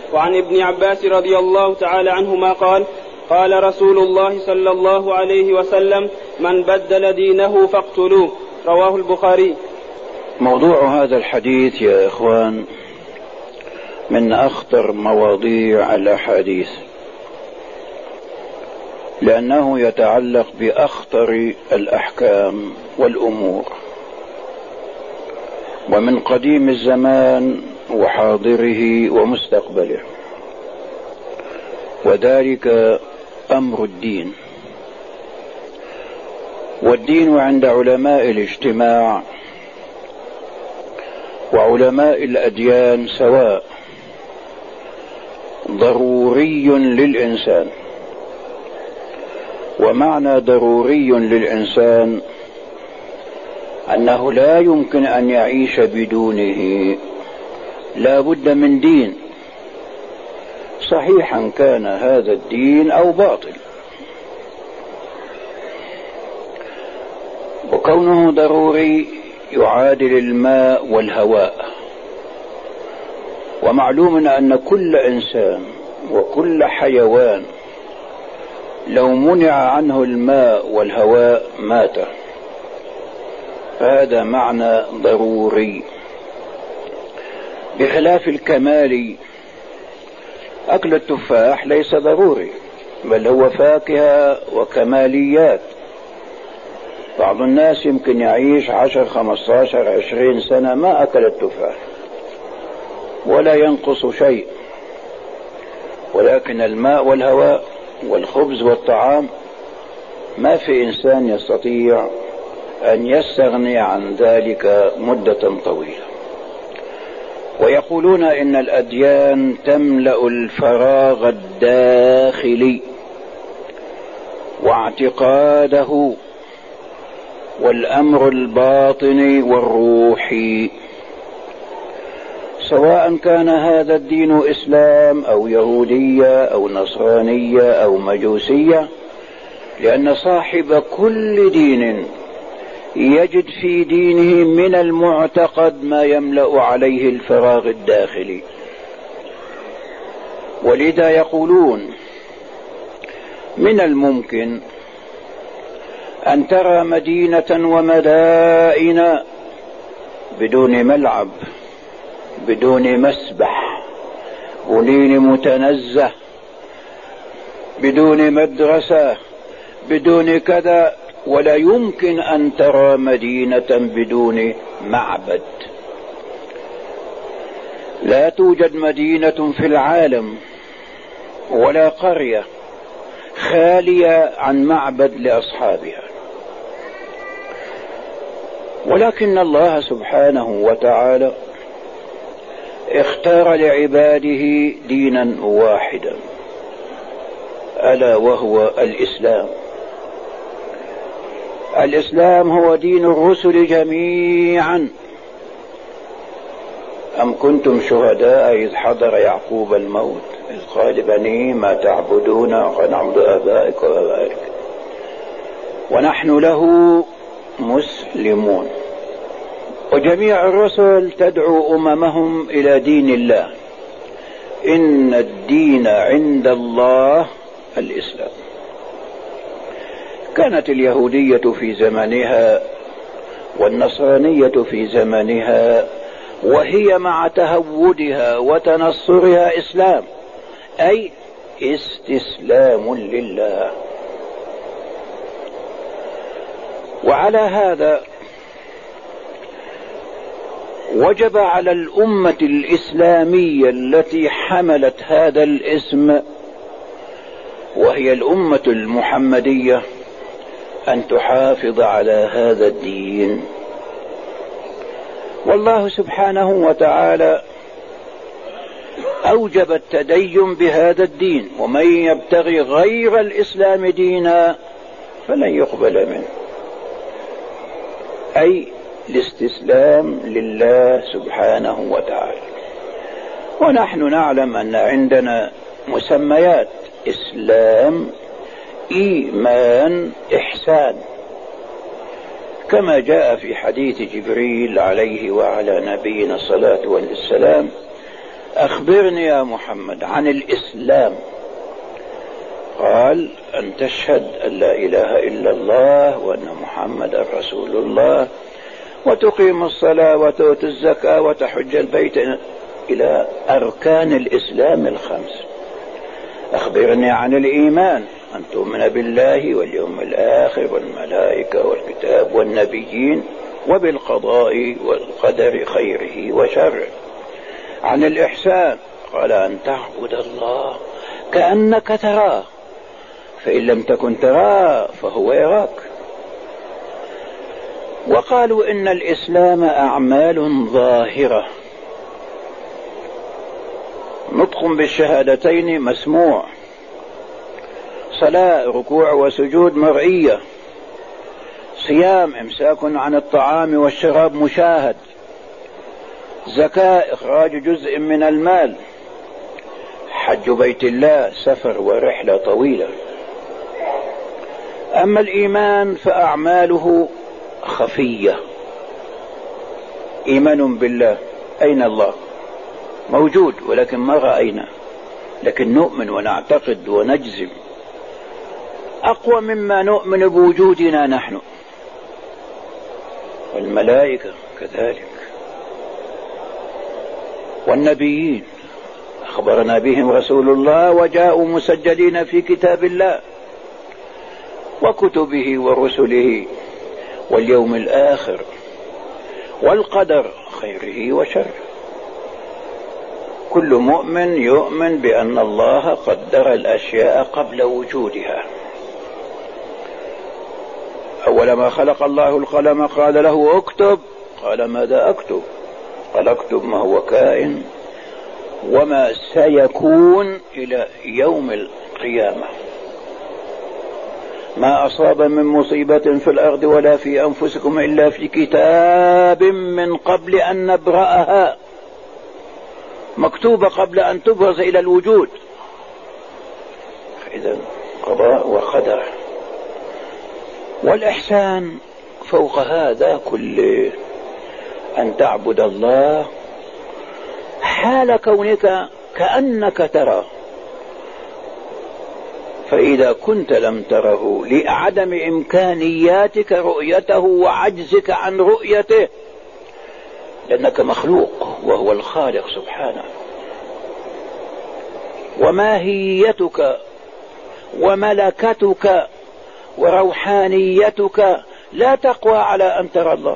وعن ابن عباس رضي الله تعالى عنهما قال: قال رسول الله صلى الله عليه وسلم: من بدل دينه فاقتلوه. رواه البخاري. موضوع هذا الحديث يا إخوان من أخطر مواضيع الأحاديث، لأنه يتعلق بأخطر الأحكام والأمور، ومن قديم الزمان وحاضره ومستقبله، وذلك أمر الدين. والدين عند علماء الاجتماع وعلماء الأديان سواء، ضروري للإنسان. ومعنى ضروري للإنسان أنه لا يمكن أن يعيش بدونه، لا بد من دين، صحيحا كان هذا الدين أو باطل. وكونه ضروري يعادل الماء والهواء. ومعلوم أن كل إنسان وكل حيوان لو منع عنه الماء والهواء مات. هذا معنى ضروري، بخلاف الكمال. أكل التفاح ليس ضروري، بل هو فاكهة وكماليات. بعض الناس يمكن يعيش 10 15 20 سنة ما أكل التفاح ولا ينقص شيء، ولكن الماء والهواء والخبز والطعام ما في إنسان يستطيع أن يستغني عن ذلك مدة طويلة. ويقولون إن الأديان تملأ الفراغ الداخلي واعتقاده والأمر الباطني والروحي، سواء كان هذا الدين إسلام أو يهودية أو نصرانية أو مجوسية، لأن صاحب كل دين يجد في دينه من المعتقد ما يملأ عليه الفراغ الداخلي. ولذا يقولون من الممكن أن ترى مدينة ومدائن بدون ملعب، بدون مسبح، بدون متنزه، بدون مدرسة، بدون كذا، ولا يمكن أن ترى مدينة بدون معبد. لا توجد مدينة في العالم ولا قرية خالية عن معبد لأصحابها. ولكن الله سبحانه وتعالى اختار لعباده دينا واحدا، ألا وهو الإسلام. الإسلام هو دين الرسل جميعا. أم كنتم شهداء إذ حضر يعقوب الموت إذ قال بنيه ما تعبدون قال نعبد آبائك وآبائك ونحن له مسلمون. وجميع الرسل تدعو أممهم إلى دين الله. إن الدين عند الله الإسلام. كانت اليهودية في زمانها والنصرانية في زمانها، وهي مع تهودها وتنصرها إسلام، أي استسلام لله. وعلى هذا وجب على الأمة الإسلامية التي حملت هذا الاسم، وهي الأمة المحمدية، أن تحافظ على هذا الدين. والله سبحانه وتعالى أوجب التدين بهذا الدين، ومن يبتغي غير الإسلام دينا فلن يقبل منه، أي الاستسلام لله سبحانه وتعالى. ونحن نعلم أن عندنا مسميات: إسلام، إيمان، إحسان، كما جاء في حديث جبريل عليه وعلى نبينا الصلاة والسلام: أخبرني يا محمد عن الإسلام. قال أن تشهد أن لا إله إلا الله وأن محمد رسول الله وتقيم الصلاة وتؤتي الزكاة وتحج البيت إلى أركان الإسلام الخمس. أخبرني عن الإيمان، أن تؤمن بالله واليوم الآخر والملائكة والكتاب والنبيين وبالقضاء والقدر خيره وشره. عن الإحسان قال أن تعبد الله كأنك تراه، فإن لم تكن تراه فهو يراك. وقالوا إن الإسلام أعمال ظاهرة، نطق بالشهادتين مسموع، صلاة ركوع وسجود مرئية، صيام إمساك عن الطعام والشراب مشاهد، زكاة إخراج جزء من المال، حج بيت الله سفر ورحلة طويلة. أما الإيمان فأعماله خفية. إيمان بالله، أين الله؟ موجود ولكن ما رأينا، لكن نؤمن ونعتقد ونجزم أقوى مما نؤمن بوجودنا نحن. والملائكة كذلك، والنبيين أخبرنا بهم رسول الله وجاءوا مسجلين في كتاب الله وكتبه ورسله واليوم الآخر والقدر خيره وشره. كل مؤمن يؤمن بأن الله قدر الأشياء قبل وجودها. أول ما خلق الله القلم قال له اكتب، قال ماذا أكتب؟ قال اكتب ما هو كائن وما سيكون إلى يوم القيامة. ما أصاب من مصيبة في الأرض ولا في أنفسكم إلا في كتاب من قبل أن نبرأها، مكتوبة قبل أن تبرز إلى الوجود. إذن قضاء وقدر. والإحسان فوق هذا كله أن تعبد الله حال كونك كأنك تراه، فإذا كنت لم تره لعدم إمكانياتك رؤيته وعجزك عن رؤيته، لأنك مخلوق وهو الخالق سبحانه، وماهيتك وملكتك وروحانيتك لا تقوى على أن ترى الله.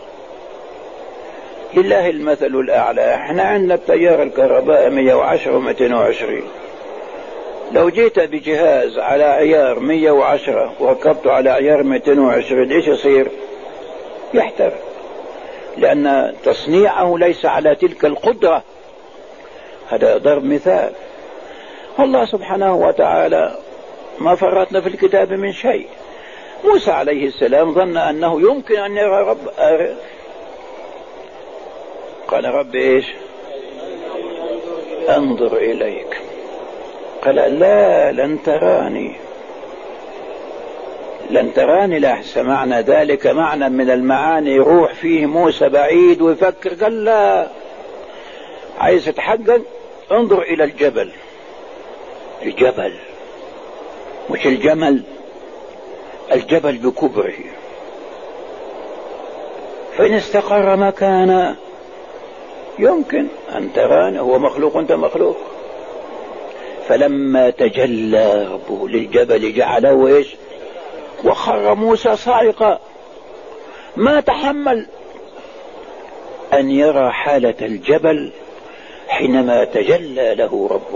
لله المثل الأعلى. احنا عندنا التيار الكهرباء 110 و220، لو جيت بجهاز على عيار 110 وركبته على عيار 220 ايش يصير؟ يحترق، لأن تصنيعه ليس على تلك القدرة. هذا ضرب مثال. الله سبحانه وتعالى ما فرطنا في الكتاب من شيء. موسى عليه السلام ظن أنه يمكن أن يرى رب، قال رب إيش؟ أنظر إليك. قال لا لن تراني، لن تراني. لا سمعنا ذلك معنى من المعاني يروح فيه موسى بعيد ويفكر. قال لا، عايز تتحقق انظر إلى الجبل. الجبل مش الجمل، الجبل بكبره، فإن استقر مكانه يمكن أن تراني. هو مخلوق أنت مخلوق. فلما تجلى ربه للجبل جعله إيش؟ وخر موسى صاعقا، ما تحمل أن يرى حالة الجبل حينما تجلى له ربه.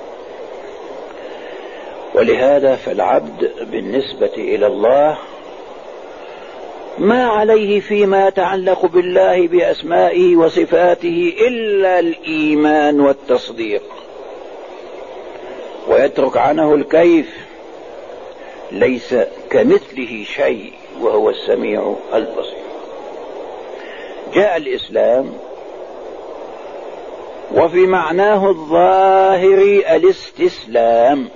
ولهذا فالعبد بالنسبة إلى الله ما عليه فيما يتعلق بالله بأسمائه وصفاته إلا الإيمان والتصديق، ويترك عنه الكيف. ليس كمثله شيء وهو السميع البصير. جاء الإسلام وفي معناه الظاهر الاستسلام،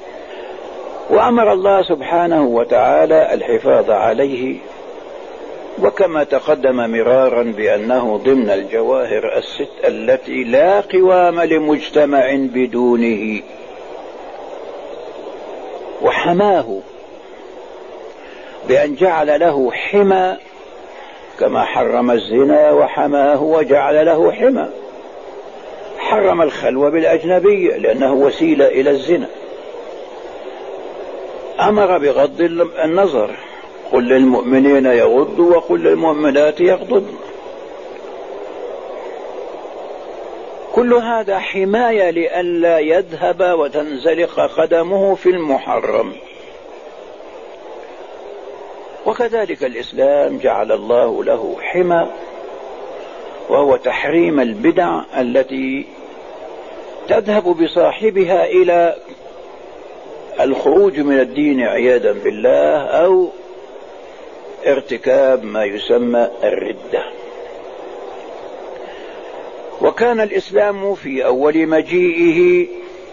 وأمر الله سبحانه وتعالى الحفاظ عليه وكما تقدم مرارا بأنه ضمن الجواهر الست التي لا قوام لمجتمع بدونه. وحماه بأن جعل له حمى، كما حرم الزنا وحماه وجعل له حمى. حرم الخلوة بالأجنبية لأنه وسيلة إلى الزنا. أمر بغض النظر، قل للمؤمنين يغضوا وقل للمؤمنات يغضضن. كل هذا حماية لئلا يذهب وتنزلق قدمه في المحرم. وكذلك الإسلام جعل الله له حمى، وهو تحريم البدع التي تذهب بصاحبها إلى الخروج من الدين عياذا بالله أو ارتكاب ما يسمى الردة. وكان الإسلام في أول مجيئه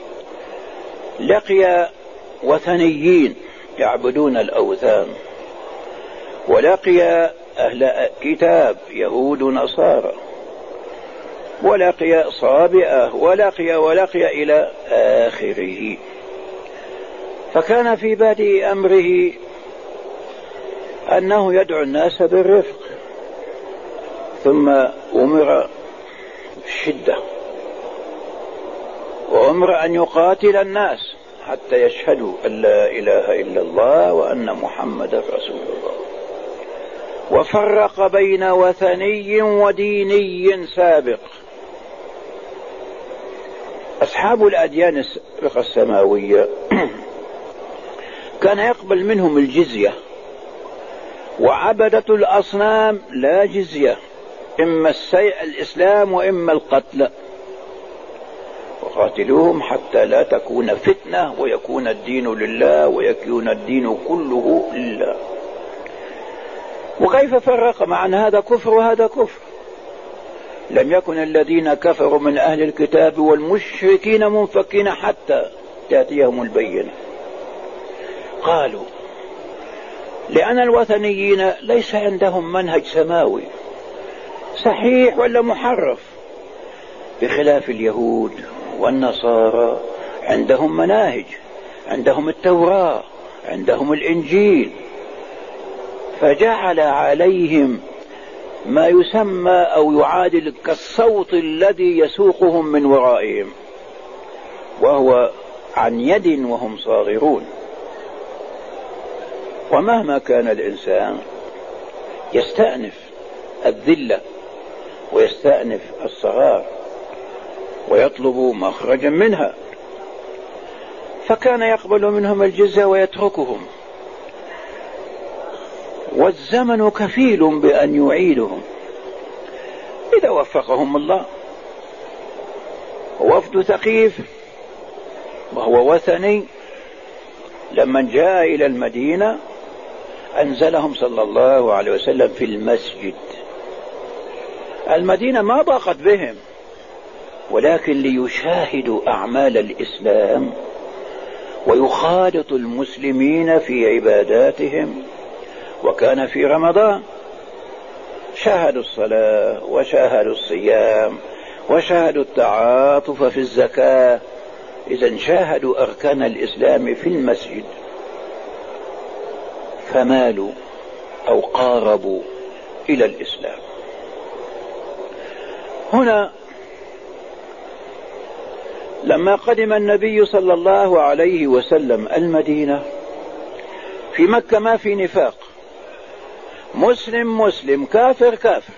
لقي وثنيين يعبدون الأوثان، ولقي أهل كتاب يهود نصارى، ولقي صابئة، ولقي إلى آخره. فكان في بادئ أمره أنه يدعو الناس بالرفق، ثم أمر الشدة، وأمر أن يقاتل الناس حتى يشهدوا أن لا إله إلا الله وأن محمدا رسول الله. وفرق بين وثني وديني سابق. أصحاب الأديان السابقة السماوية كان يقبل منهم الجزية، وعبدة الأصنام لا جزية، إما الإسلام وإما القتل. وقاتلوهم حتى لا تكون فتنة ويكون الدين لله ويكون الدين كله لله. وكيف فرق مع أن هذا كفر وهذا كفر؟ لم يكن الذين كفروا من أهل الكتاب والمشركين منفكين حتى تأتيهم البينة. قالوا لأن الوثنيين ليس عندهم منهج سماوي صحيح ولا محرف، بخلاف اليهود والنصارى عندهم مناهج، عندهم التوراة، عندهم الإنجيل، فجعل عليهم ما يسمى أو يعادل كالصوت الذي يسوقهم من ورائهم، وهو عن يد وهم صاغرون. ومهما كان الإنسان يستأنف الذلة ويستأنف الصغار ويطلب مخرجا منها، فكان يقبل منهم الجزية ويتركهم، والزمن كفيل بأن يعيدهم إذا وفقهم الله. وفد ثقيف وهو وثني لما جاء إلى المدينة أنزلهم صلى الله عليه وسلم في المسجد. المدينة ما ضاقت بهم، ولكن ليشاهدوا أعمال الإسلام ويخالطوا المسلمين في عباداتهم. وكان في رمضان شاهدوا الصلاة وشاهدوا الصيام وشاهدوا التعاطف في الزكاة. إذن شاهدوا أركان الإسلام في المسجد، فمالوا أو قاربوا إلى الإسلام. هنا لما قدم النبي صلى الله عليه وسلم المدينة، في مكة ما في نفاق، مسلم مسلم كافر كافر.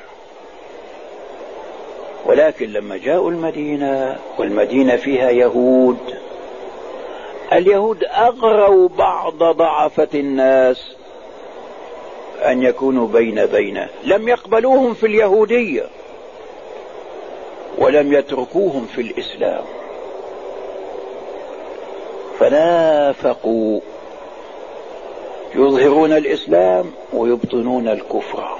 ولكن لما جاءوا المدينة والمدينة فيها يهود، اليهود أغروا بعض ضعفة الناس أن يكونوا بين لم يقبلوهم في اليهودية ولم يتركوهم في الإسلام، فنافقوا يظهرون الإسلام ويبطنون الكفر.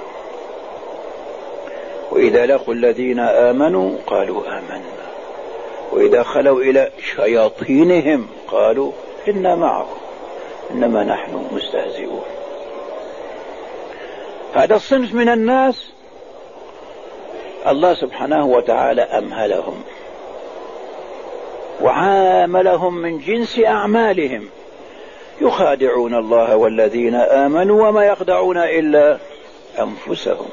وإذا لقوا الذين آمنوا قالوا آمنا، وإذا خلوا إلى شياطينهم قالوا إنا معكم إنما نحن مستهزئون. هذا الصنف من الناس الله سبحانه وتعالى أمهلهم وعاملهم من جنس أعمالهم، يخادعون الله والذين آمنوا وما يخدعون إلا أنفسهم،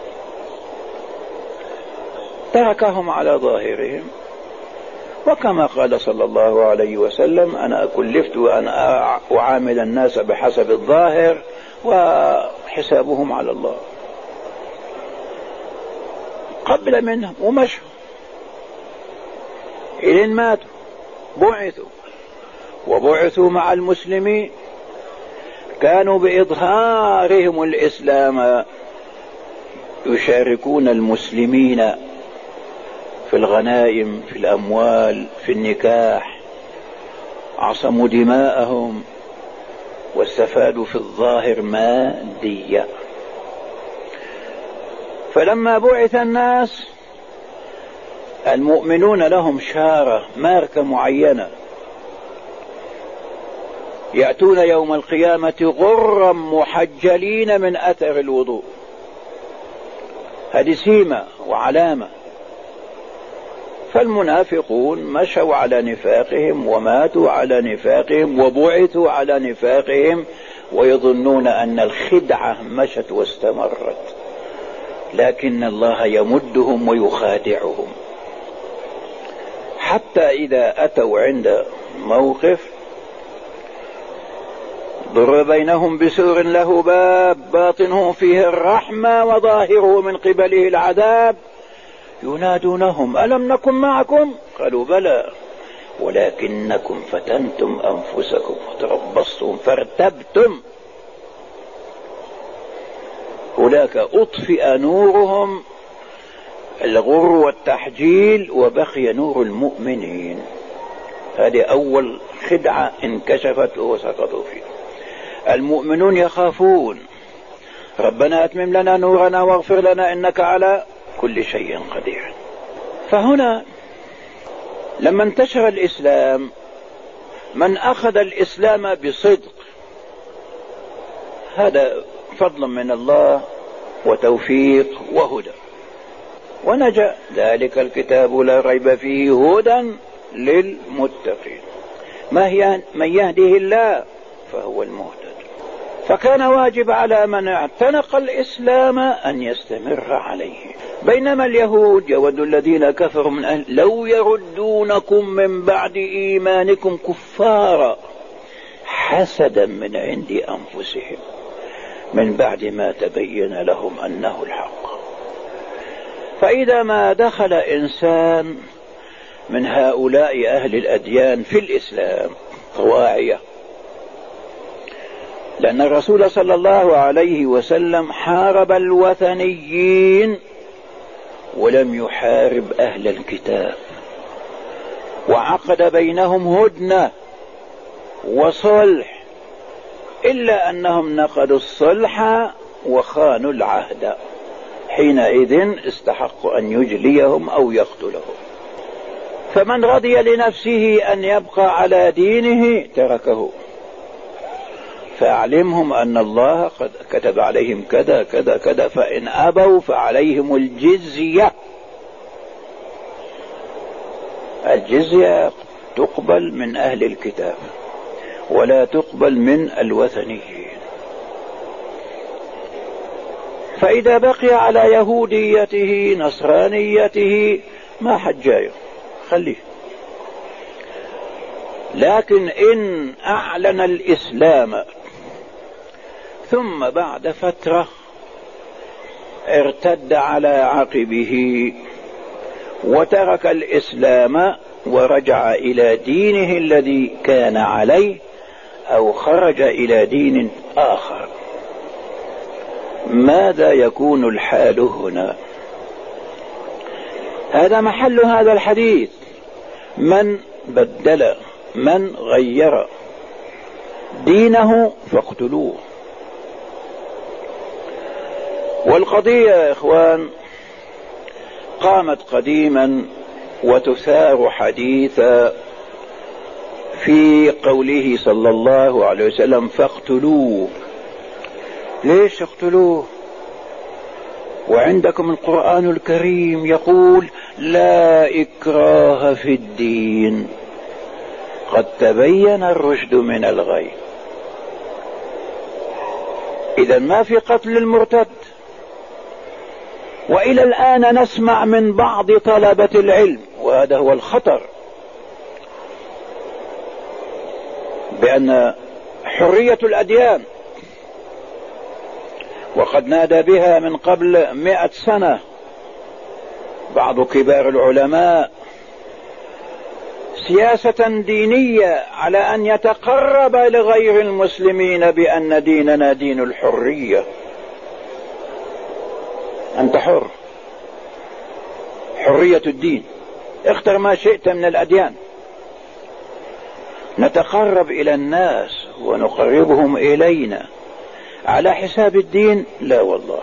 تركهم على ظاهرهم. وكما قال صلى الله عليه وسلم: أنا كلفت أن أعامل الناس بحسب الظاهر وحسابهم على الله. قبل منهم ومشوا إلى ماتوا، بعثوا وبعثوا مع المسلمين، كانوا بإظهارهم الإسلام يشاركون المسلمين في الغنائم، في الأموال، في النكاح، عصموا دماءهم واستفادوا في الظاهر ماديا. فلما بعث الناس المؤمنون لهم شارة، ماركة معينة، يأتون يوم القيامة غرا محجلين من أثر الوضوء، هذه سيمة وعلامة. فالمنافقون مشوا على نفاقهم وماتوا على نفاقهم وبعثوا على نفاقهم، ويظنون أن الخدعة مشت واستمرت، لكن الله يمدهم ويخادعهم، حتى إذا أتوا عند موقف ضرب بينهم بسور له باب باطنه فيه الرحمة وظاهره من قبله العذاب، ينادونهم: ألم نكن معكم؟ قالوا: بلى ولكنكم فتنتم أنفسكم وتربصتم فارتبتم. هناك أطفئ نورهم، الغر والتحجيل، وبقي نور المؤمنين. هذه أول خدعة انكشفت وسقطوا فيها. المؤمنون يخافون: ربنا أتمم لنا نورنا واغفر لنا إنك على كل شيء قدير. فهنا لما انتشر الإسلام، من أخذ الإسلام بصدق، هذا فضل من الله وتوفيق وهدى، ونجا. ذلك الكتاب لا ريب فيه هدى للمتقين، من يهده الله فهو المهتد. فكان واجب على من اعتنق الإسلام أن يستمر عليه. بينما اليهود يود الذين كفروا من أهل لو يردونكم من بعد إيمانكم كفارا حسدا من عند أنفسهم من بعد ما تبين لهم أنه الحق. فإذا ما دخل إنسان من هؤلاء أهل الأديان في الإسلام طواعية، لأن الرسول صلى الله عليه وسلم حارب الوثنيين ولم يحارب أهل الكتاب، وعقد بينهم هدنة وصلح، إلا أنهم نقضوا الصلح وخانوا العهد، حينئذ استحقوا أن يجليهم أو يقتلهم. فمن رضي لنفسه أن يبقى على دينه تركه، فأعلمهم أن الله قد كتب عليهم كذا كذا كذا، فإن أبوا فعليهم الجزية. الجزية تقبل من أهل الكتاب ولا تقبل من الوثنيين. فإذا بقي على يهوديته نصرانيته ما حجايه، خليه. لكن إن أعلن الإسلام ثم بعد فترة ارتد على عقبه وترك الإسلام ورجع إلى دينه الذي كان عليه أو خرج إلى دين آخر، ماذا يكون الحال هنا؟ هذا محل هذا الحديث. من بدل، من غير دينه فاقتلوه. والقضية يا إخوان قامت قديما وتثار حديثا في قوله صلى الله عليه وسلم: فاقتلوه. ليش اقتلوه؟ وعندكم القرآن الكريم يقول لا إكراه في الدين قد تبين الرشد من الغي. إذا ما في قتل المرتد. وإلى الآن نسمع من بعض طلبة العلم، وهذا هو الخطر، بأن حرية الأديان، وقد نادى بها من قبل 100 سنة بعض كبار العلماء، سياسة دينية على أن يتقرب لغير المسلمين بأن ديننا دين الحرية. أنت حر، حرية الدين، اختر ما شئت من الأديان. نتقرب إلى الناس ونقربهم إلينا على حساب الدين؟ لا والله.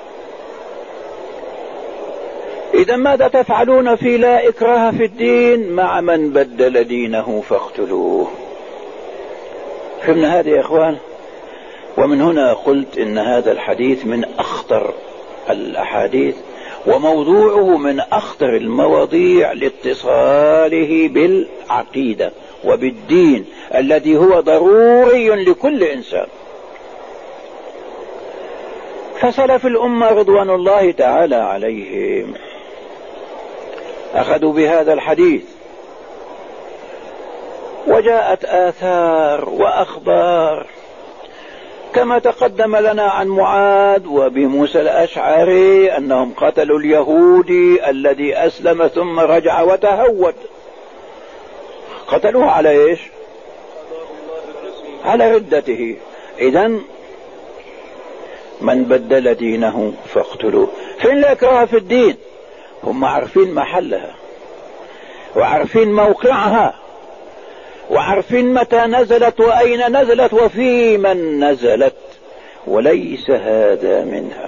إذا ماذا تفعلون في لا إكراه في الدين مع من بدل دينه فاقتلوه؟ فهمنا هذا يا إخوان؟ ومن هنا قلت إن هذا الحديث من أخطر الأحاديث، وموضوعه من أخطر المواضيع لاتصاله بالعقيدة وبالدين الذي هو ضروري لكل إنسان. فسلف الأمة رضوان الله تعالى عليهم أخذوا بهذا الحديث، وجاءت آثار وأخبار كما تقدم لنا عن معاذ وبموسى الأشعري أنهم قتلوا اليهودي الذي أسلم ثم رجع وتهود. قتلوه على إيش؟ على ردته. إذن من بدل دينه فاقتلوه. فإن لا إكراه في الدين، هم عارفين محلها وعارفين موقعها وعارفين متى نزلت وأين نزلت وفي من نزلت، وليس هذا منها.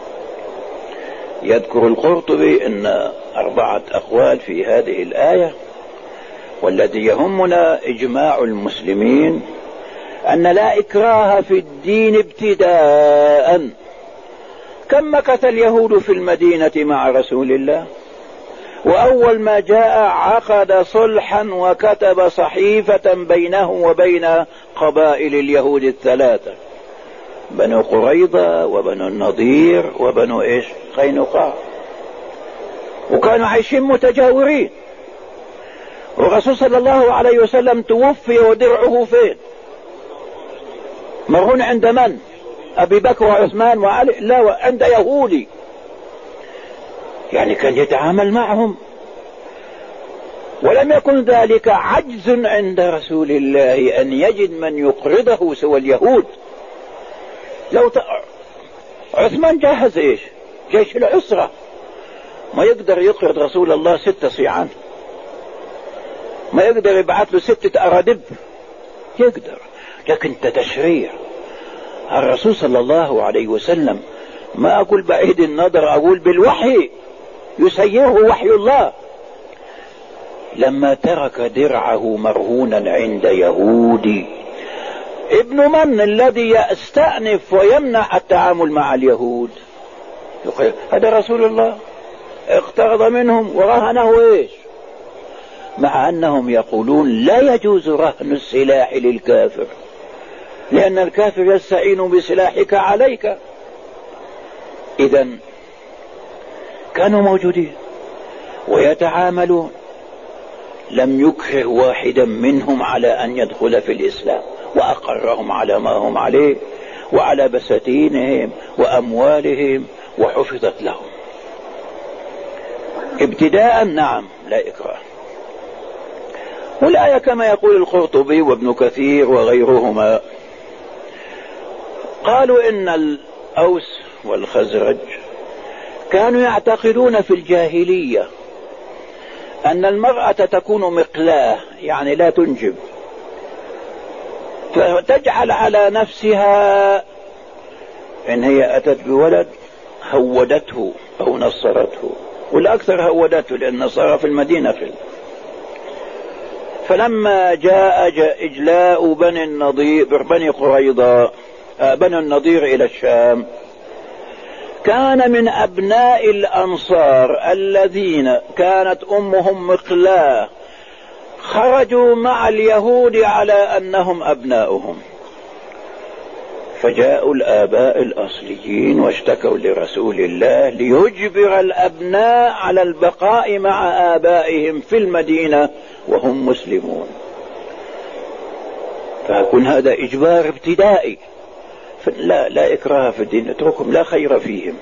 يذكر القرطبي أن 4 أقوال في هذه الآية، والذي يهمنا إجماع المسلمين أن لا إكراه في الدين ابتداء. كم مكث اليهود في المدينة مع رسول الله؟ وأول ما جاء عقد صلحا وكتب صحيفة بينه وبين قبائل اليهود 3، بنو قريظة وبنو النضير وبنو إيش؟ قينقاع، وكانوا عايشين متجاورين. والرسول صلى الله عليه وسلم توفي ودرعه فين؟ مرهون عند من؟ أبي بكر وعثمان وعلي؟ لا، عند يهودي. يعني كان يتعامل معهم، ولم يكن ذلك عجز عند رسول الله أن يجد من يقرضه سوى اليهود. لو عثمان جهز إيش؟ جيش العسرة، ما يقدر يقرض رسول الله 6 صيعان، ما يقدر يبعث له 6 أرادب، يقدر. لكن تشريع الرسول صلى الله عليه وسلم، ما أقول بعيد النظر، أقول بالوحي يسيره وحي الله. لما ترك درعه مرهونا عند يهودي، ابن من الذي يستأنف ويمنع التعامل مع اليهود؟ يقول هذا رسول الله اقترض منهم ورهنه ايش؟ مع أنهم يقولون لا يجوز رهن السلاح للكافر، لأن الكافر يستعين بسلاحك عليك. إذن كانوا موجودين ويتعاملون. لم يكره واحدا منهم على أن يدخل في الإسلام، وأقرهم على ما هم عليه وعلى بساتينهم وأموالهم، وحفظت لهم ابتداء. نعم، لا إكراه. والآية كما يقول القرطبي وابن كثير وغيرهما، قالوا إن الأوس والخزرج كانوا يعتقدون في الجاهلية أن المرأة تكون مقلاة، يعني لا تنجب، فتجعل على نفسها إن هي أتت بولد هودته أو نصرته، والأكثر هودته لأن صار في المدينة فلما جاء إجلاء بني النضير بني قريظة بني النضير إلى الشام، كان من أبناء الأنصار الذين كانت أمهم مقلاة خرجوا مع اليهود على أنهم أبناؤهم، فجاءوا الآباء الأصليين واشتكوا لرسول الله ليجبر الأبناء على البقاء مع آبائهم في المدينة وهم مسلمون، فيكون هذا إجبار ابتدائي، لا إكراه في الدين، اتركهم لا خير فيهم.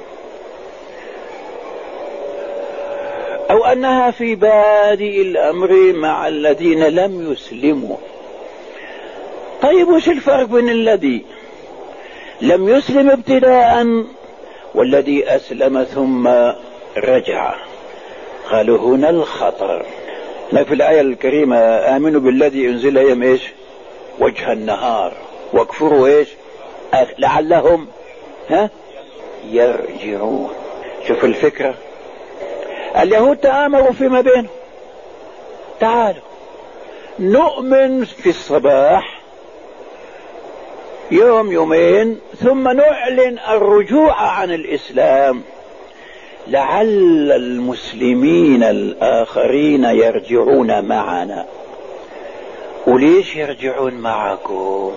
أو أنها في بادئ الأمر مع الذين لم يسلموا. طيب وش الفرق بين الذي لم يسلم ابتداء والذي أسلم ثم رجع؟ قالوا هنا الخطر. في الآية الكريمة آمنوا بالذي أنزل يوم إيش؟ وجه النهار، واكفروا إيش؟ لعلهم يرجعون. شوف الفكرة، اليهود تآمروا فيما بينهم، تعالوا نؤمن في الصباح يوم يومين ثم نعلن الرجوع عن الإسلام لعل المسلمين الآخرين يرجعون معنا. وليش يرجعون معكم؟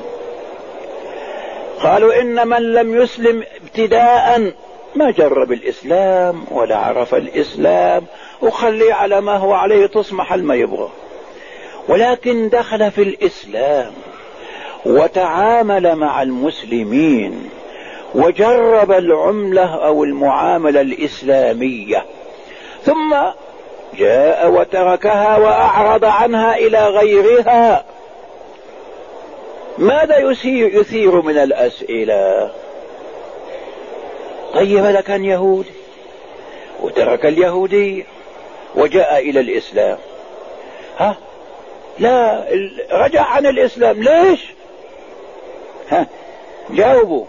قالوا إن من لم يسلم ابتداء ما جرب الإسلام ولا عرف الإسلام، وخليه على ما هو عليه تصمح ما يبغى، ولكن دخل في الإسلام وتعامل مع المسلمين وجرب العملة أو المعاملة الإسلامية ثم جاء وتركها وأعرض عنها إلى غيرها، ماذا يثير من الأسئلة؟ طيب هذا كان يهودي وترك اليهودية وجاء إلى الإسلام، لا رجع عن الإسلام، ليش؟ جاوبوا.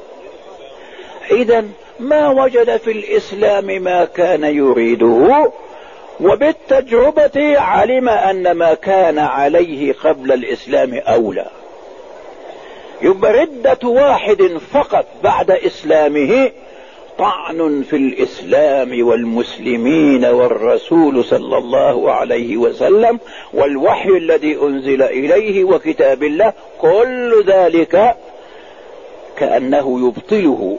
إذن ما وجد في الإسلام ما كان يريده، وبالتجربة علم أن ما كان عليه قبل الإسلام أولى. يبقى ردة واحد فقط بعد إسلامه طعن في الإسلام والمسلمين والرسول صلى الله عليه وسلم والوحي الذي أنزل إليه وكتاب الله، كل ذلك كأنه يبطله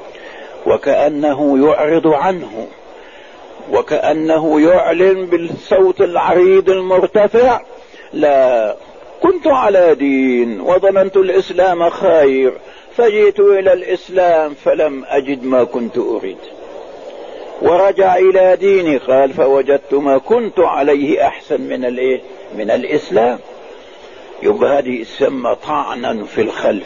وكأنه يعرض عنه وكأنه يعلن بالصوت العريض المرتفع: لا، كنت على دين وظننت الإسلام خير فجئت إلى الإسلام فلم أجد ما كنت أريد، ورجع إلى ديني قال فوجدت ما كنت عليه أحسن من الإسلام. يبقى هذه تسمى طعنا في الخلف.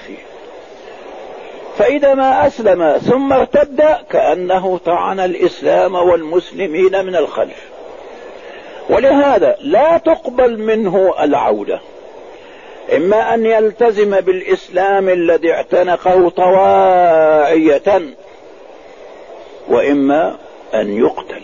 فإذا ما أسلم ثم ارتد كأنه طعن الإسلام والمسلمين من الخلف، ولهذا لا تقبل منه العودة، إما أن يلتزم بالإسلام الذي اعتنقه طواعية، وإما أن يقتل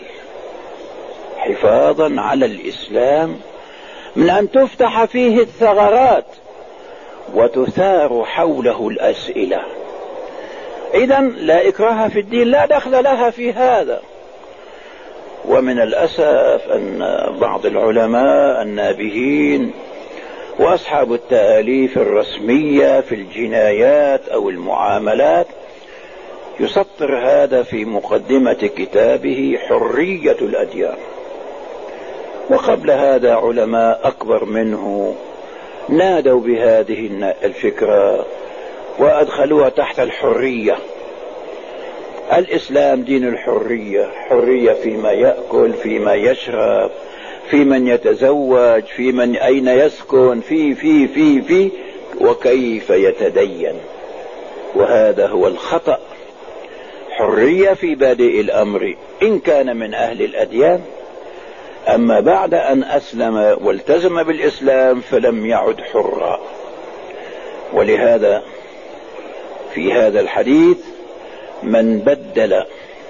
حفاظا على الإسلام من أن تفتح فيه الثغرات وتثار حوله الأسئلة. إذن لا إكراه في الدين، لا دخل لها في هذا. ومن الأسف أن بعض العلماء النابهين وأصحاب التأليف الرسمية في الجنايات أو المعاملات يسطر هذا في مقدمة كتابه حرية الأديان، وقبل هذا علماء أكبر منه نادوا بهذه الفكرة وأدخلوها تحت الحرية. الإسلام دين الحرية، حرية فيما يأكل، فيما يشرب، في من يتزوج، في من أين يسكن، في وكيف يتدين. وهذا هو الخطأ. حرية في بادئ الأمر إن كان من أهل الأديان، أما بعد أن أسلم والتزم بالإسلام فلم يعد حرا. ولهذا في هذا الحديث: من بدل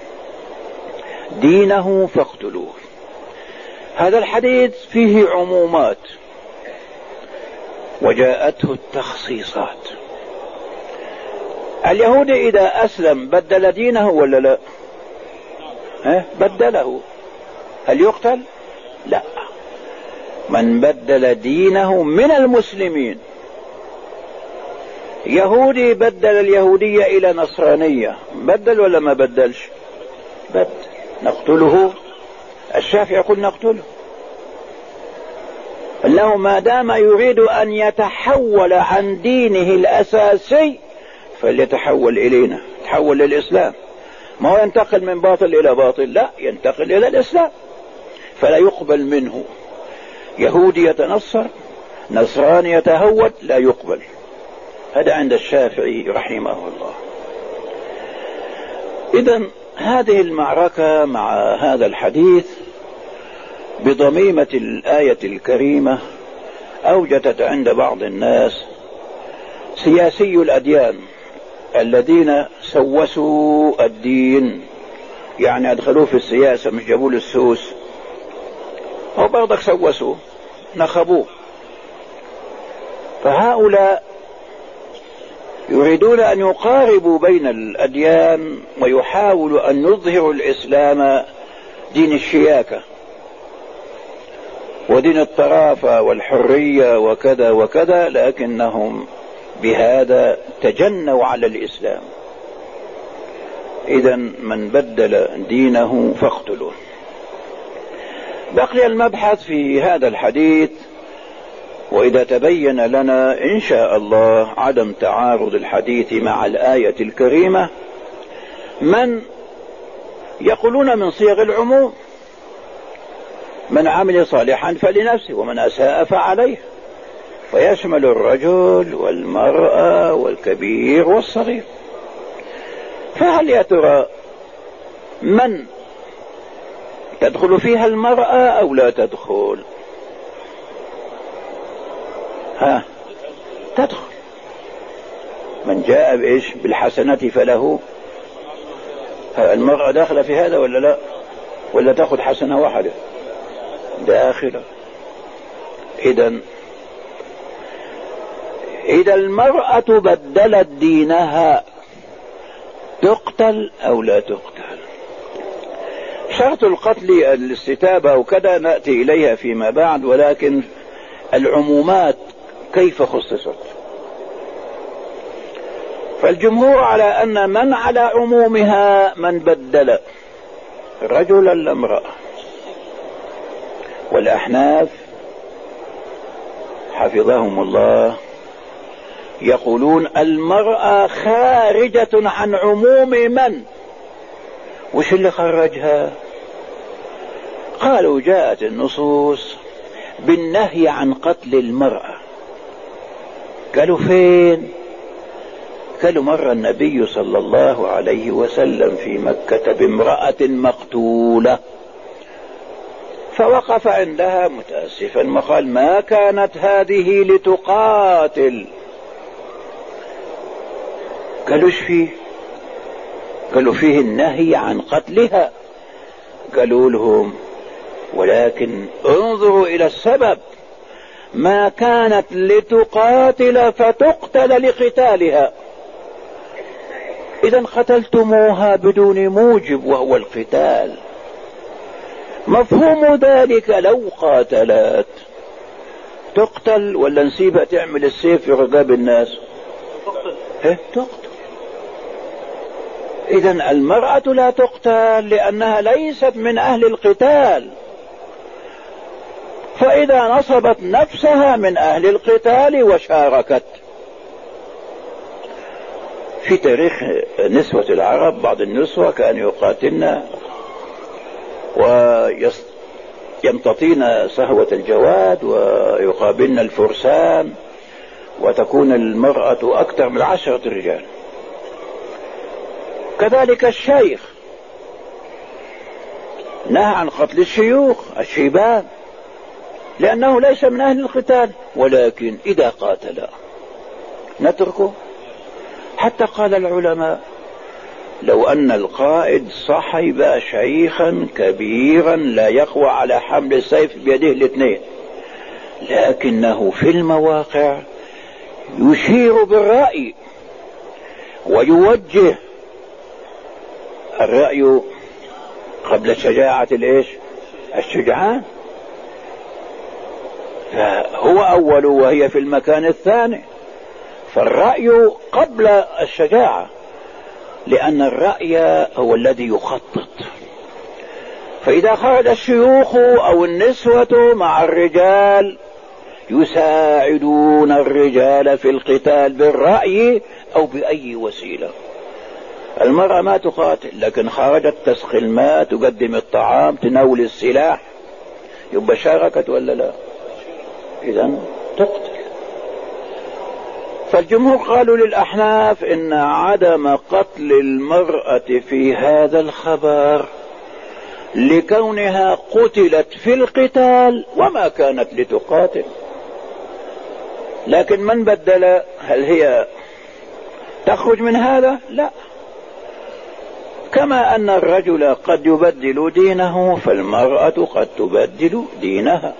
دينه فاقتلوه. هذا الحديث فيه عمومات وجاءته التخصيصات. اليهودي إذا أسلم بدل دينه ولا لا؟ بدله. هل يقتل؟ لا. من بدل دينه من المسلمين، يهودي بدل اليهودية إلى نصرانية، بدل ولا ما بدلش؟ بدل. نقتله؟ الشافعي يقول نقتله، أنه ما دام يريد أن يتحول عن دينه الأساسي فليتحول إلينا، يتحول للإسلام. ما هو ينتقل من باطل إلى باطل، لا، ينتقل إلى الإسلام، فلا يقبل منه. يهودي يتنصر، نصراني يتهود، لا يقبل. هذا عند الشافعي رحمه الله. إذن هذه المعركة مع هذا الحديث بضميمة الآية الكريمة أوجدت عند بعض الناس سياسي الأديان الذين سوسوا الدين، يعني أدخلوه في السياسة، مش جابوا له السوس، أو برضك سوسوا نخبوه. فهؤلاء يريدون أن يقاربوا بين الأديان ويحاولوا أن يظهروا الإسلام دين الشياكة ودين الطرافة والحرية وكذا وكذا، لكنهم بهذا تجنوا على الإسلام. إذن من بدل دينه فاقتلوه. بقي المبحث في هذا الحديث، وإذا تبين لنا إن شاء الله عدم تعارض الحديث مع الآية الكريمة، من يقولون من صيغ العموم: من عمل صالحا فلنفسه ومن أساء فعليه، فيشمل الرجل والمرأة والكبير والصغير. فهل يا ترى من تدخل فيها المرأة أو لا تدخل؟ تدخل. من جاء بإيش؟ بالحسنة فله. المرأة داخلة في هذا ولا لا؟ ولا تأخذ حسنة واحدة؟ داخلة. إذا المرأة بدلت دينها تقتل أو لا تقتل؟ شرط القتل الاستتابة وكذا نأتي إليها فيما بعد، ولكن العمومات كيف خصصت؟ فالجمهور على أن من على عمومها من بدل رجلا لامرأة، والأحناف حفظهم الله يقولون المرأة خارجة عن عموم من. وش اللي خرجها؟ قالوا جاءت النصوص بالنهي عن قتل المرأة. قالوا فين؟ قالوا مر النبي صلى الله عليه وسلم في مكة بامرأة مقتولة فوقف عندها متأسفا وقال: ما كانت هذه لتقاتل. قالوا ايش فيه؟ قالوا فيه النهي عن قتلها. قالوا لهم: ولكن انظروا إلى السبب، ما كانت لتقاتل فتقتل لقتالها. إذا قتلتموها بدون موجب وهو القتال. مفهوم ذلك لو قاتلت تقتل ولا نسيبها تعمل السيف في رقاب الناس؟ تقتل. إذا المرأة لا تقتل لأنها ليست من أهل القتال، فإذا نصبت نفسها من أهل القتال وشاركت. في تاريخ نسوة العرب بعض النسوة كانوا يقاتلن ويمتطين سهوة الجواد ويقابلن الفرسان، وتكون المرأة أكثر من 10 رجال. كذلك الشيخ نهى عن قتل الشيوخ الشيبان لأنه ليس من أهل القتال، ولكن إذا قاتل نتركه. حتى قال العلماء: لو أن القائد صحب شيخا كبيرا لا يقوى على حمل السيف بيده الاثنين، لكنه في المواقع يشير بالرأي ويوجه. الرأي قبل شجاعة الشجعان، فهو أول وهي في المكان الثاني، فالرأي قبل الشجاعة، لأن الرأي هو الذي يخطط. فإذا خرج الشيوخ أو النسوة مع الرجال يساعدون الرجال في القتال بالرأي أو بأي وسيلة. المرأة ما تقاتل، لكن خرجت تسقي الماء، تقدم الطعام، تناول السلاح، يبقى شاركت ولا لا؟ إذن تقتل. فالجمهور قالوا للأحناف إن عدم قتل المرأة في هذا الخبر لكونها قتلت في القتال وما كانت لتقاتل. لكن من بدل، هل هي تخرج من هذا؟ لا. كما أن الرجل قد يبدل دينه فالمرأة قد تبدل دينها.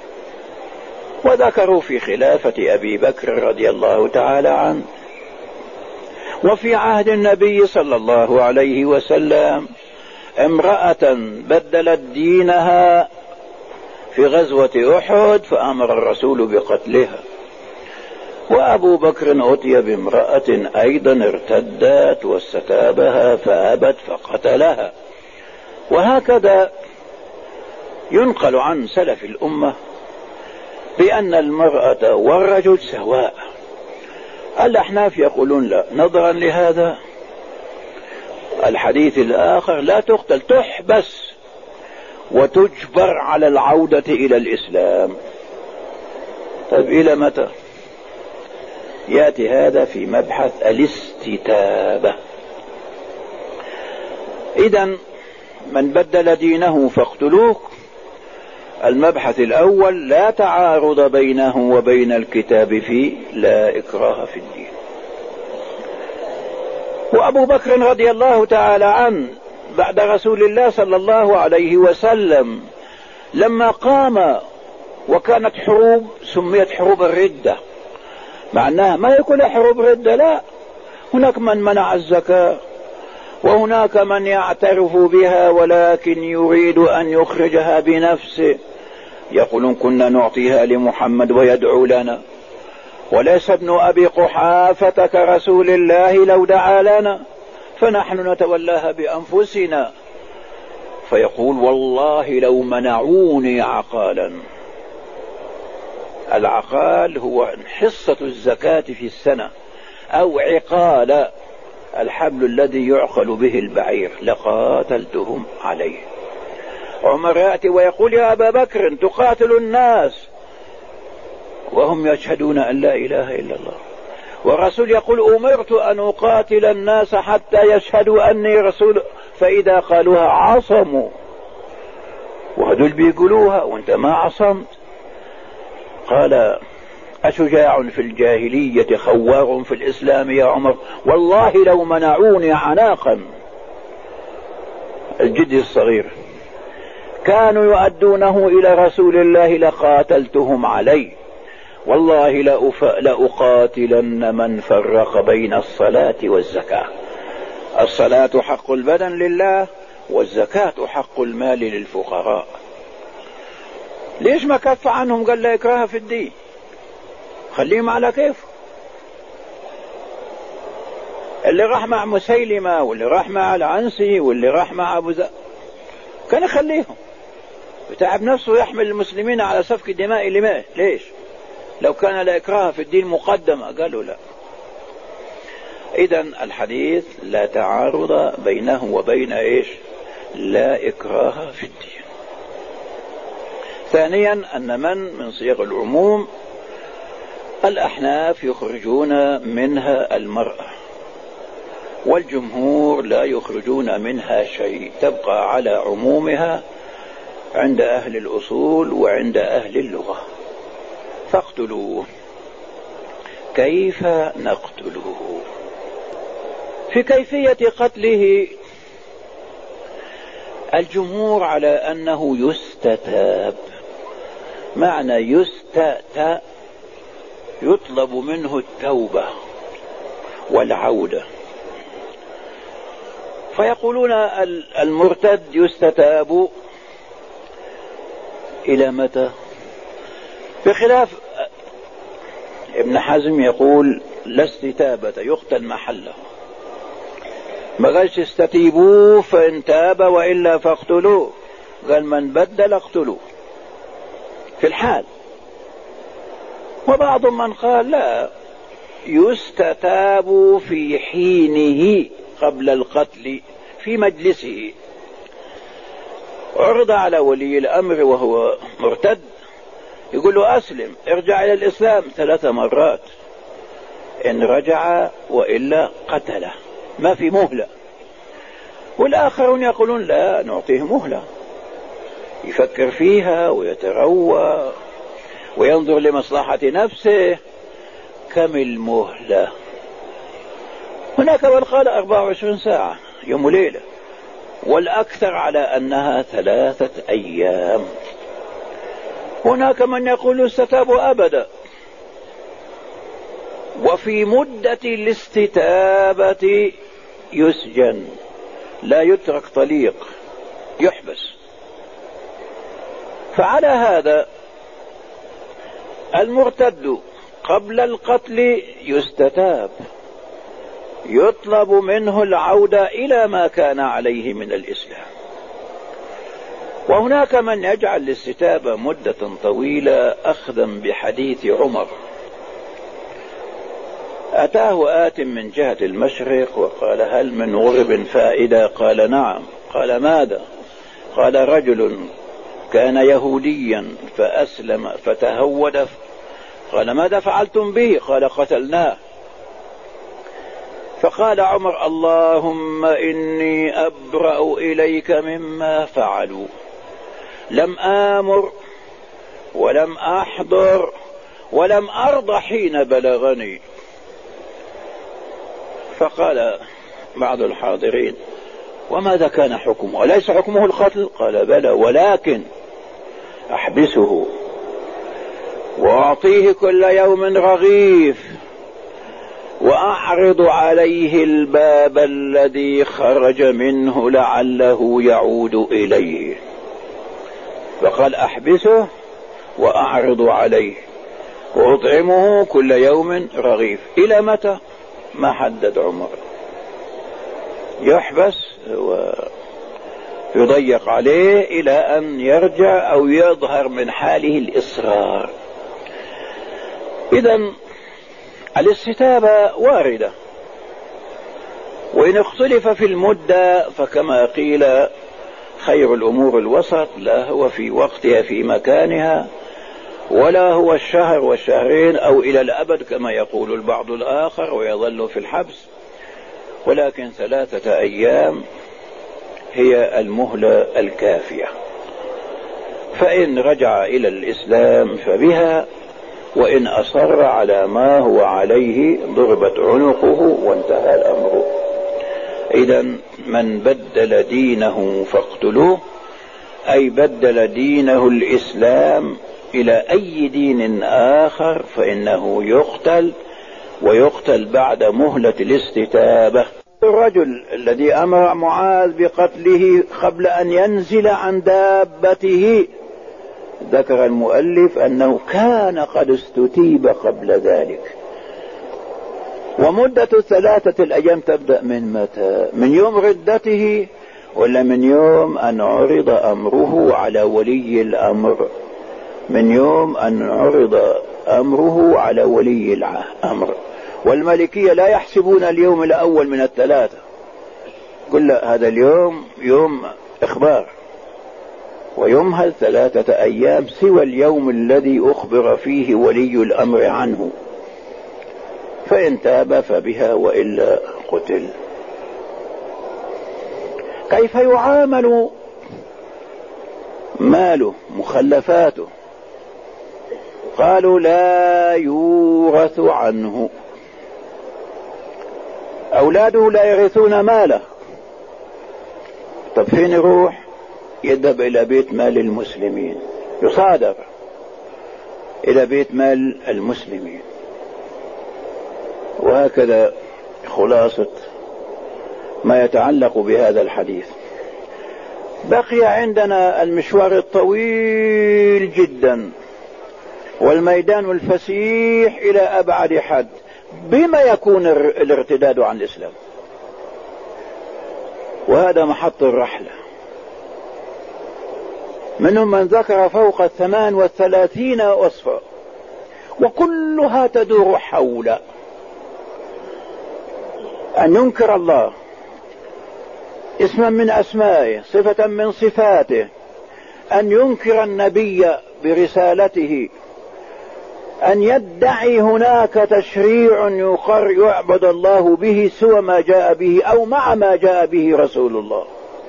وذكروا في خلافة أبي بكر رضي الله تعالى عنه وفي عهد النبي صلى الله عليه وسلم امرأة بدلت دينها في غزوة أحد فأمر الرسول بقتلها، وأبو بكر أتي بامرأة أيضا ارتدت واستتابها فأبت فقتلها. وهكذا ينقل عن سلف الأمة بأن المرأة والرجل سواء. الأحناف يقولون لا، نظرا لهذا الحديث الآخر لا تقتل، تحبس وتجبر على العودة إلى الإسلام. طيب إلى متى؟ يأتي هذا في مبحث الاستتابة. إذن من بدل دينه فاقتلوه. المبحث الأول لا تعارض بينه وبين الكتاب فيه، لا إكراه في الدين. وأبو بكر رضي الله تعالى عنه بعد رسول الله صلى الله عليه وسلم لما قام وكانت حروب سميت حروب الردة، معناها ما يكون حروب ردة، لا، هناك من منع الزكاة وهناك من يعترف بها ولكن يريد أن يخرجها بنفسه، يقولون كنا نعطيها لمحمد ويدعو لنا، وليس ابن أبي قحافة كرسول الله لو دعا لنا فنحن نتولاها بأنفسنا. فيقول والله لو منعوني عقالا. العقال هو حصة الزكاة في السنة، أو عقال الحبل الذي يعقل به البعير، لقاتلتهم عليه. عمر يأتي ويقول يا أبا بكر تقاتل الناس وهم يشهدون أن لا إله إلا الله، والرسول يقول أمرت أن أقاتل الناس حتى يشهدوا أني رسول، فإذا قالوها عصموا، وهذول بيقولوها وانت ما عصمت. قال أشجاع في الجاهلية خوار في الإسلام يا عمر؟ والله لو منعوني عناقا، الجد الصغير، كانوا يؤدونه إلى رسول الله لقاتلتهم عليه، والله لأقاتلن من فرق بين الصلاة والزكاة. الصلاة حق البدن لله، والزكاة حق المال للفقراء. ليش ما كف عنهم؟ قال لا إكراه في الدين، خليهم على كيف. اللي راح مع مسيلمة واللي راح مع العنسي واللي راح مع أبو ذر كان يخليهم، بتعب نفسه يحمل المسلمين على سفك الدماء لماذا؟ ليش؟ لو كان لا إكراه في الدين مقدمة، قالوا لا. إذن الحديث لا تعارض بينه وبين لا إكراه في الدين. ثانيا أن من صيغ العموم الأحناف يخرجون منها المرأة، والجمهور لا يخرجون منها شيء، تبقى على عمومها عند أهل الأصول وعند أهل اللغة. فاقتلوه. كيف نقتله؟ في كيفية قتله الجمهور على أنه يستتاب. معنى يطلب منه التوبة والعودة فيقولون المرتد يستتاب إلى متى؟ بخلاف ابن حزم يقول لا استتابة، يقتل محله. ما قالش استتيبوه فإن تاب وإلا فاقتلوه، قال من بدل اقتلوه في الحال. وبعض من قال لا، يستتاب في حينه قبل القتل في مجلسه. عرض على ولي الأمر وهو مرتد، يقول له أسلم، ارجع إلى الإسلام 3 مرات، إن رجع وإلا قتله، ما في مهلة. والآخرون يقولون لا، نعطيه مهلة يفكر فيها ويتروى وينظر لمصلحة نفسه. كم المهلة؟ هناك من قال 24 ساعة، يوم وليلة، والأكثر على أنها 3 أيام. هناك من يقول استتاب أبدا. وفي مدة الاستتابة يسجن، لا يترك طليق، يحبس. فعلى هذا المرتد قبل القتل يستتاب، يطلب منه العودة إلى ما كان عليه من الإسلام. وهناك من يجعل الاستتابة مدة طويلة أخذا بحديث عمر. أتاه آت من جهة المشرق وقال هل من غرب فائدة؟ قال نعم. قال ماذا؟ قال رجل كان يهوديا فأسلم فتهود. قال ماذا فعلتم به؟ قال قتلناه. فقال عمر اللهم إني أبرأ إليك مما فعلوا، لم آمر ولم أحضر ولم أرض حين بلغني. فقال بعض الحاضرين وماذا كان حكمه؟ أليس حكمه القتل؟ قال بلى، ولكن أحبسه وأعطيه كل يوم رغيف وأعرض عليه الباب الذي خرج منه لعله يعود إليه. فقال أحبسه وأعرض عليه وأطعمه كل يوم رغيف. إلى متى؟ ما حدد عمر. يحبس ويضيق عليه إلى أن يرجع أو يظهر من حاله الإصرار. إذن الاستتابة واردة، وإن اختلف في المدة فكما قيل خير الأمور الوسط، لا هو في وقتها في مكانها، ولا هو الشهر والشهرين أو إلى الأبد كما يقول البعض الآخر ويظل في الحبس، ولكن 3 أيام هي المهلة الكافية. فإن رجع إلى الإسلام فبها، وإن أصر على ما هو عليه ضربت عنقه وانتهى الأمر. إذن من بدل دينه فاقتلوه، أي بدل دينه الإسلام إلى أي دين آخر فإنه يقتل، ويقتل بعد مهلة الاستتابة. الرجل الذي أمر معاذ بقتله قبل أن ينزل عن دابته، ذكر المؤلف أنه كان قد استتيب قبل ذلك. ومدة 3 الأيام تبدأ من متى؟ من يوم ردته ولا من يوم أن عرض أمره على ولي الأمر؟ من يوم أن عرض أمره على ولي الأمر. والمالكية لا يحسبون اليوم الأول من 3، كل هذا اليوم يوم إخبار، ويمهل 3 أيام سوى اليوم الذي أخبر فيه ولي الأمر عنه. فإن تاب فبها وإلا قتل. كيف يعامل ماله مخلفاته؟ قالوا لا يورث عنه، أولاده لا يرثون ماله. طب فين يروح؟ يذهب إلى بيت مال المسلمين، يصادر إلى بيت مال المسلمين. وهكذا خلاصة ما يتعلق بهذا الحديث. بقي عندنا المشوار الطويل جدا والميدان الفسيح إلى أبعد حد. بما يكون الارتداد عن الإسلام؟ وهذا محط الرحلة. منهم من ذكر فوق 38 وصفا، وكلها تدور حول أن ينكر الله اسما من أسمائه، صفة من صفاته، أن ينكر النبي برسالته، أن يدعي هناك تشريع يعبد الله به سوى ما جاء به أو مع ما جاء به رسول الله،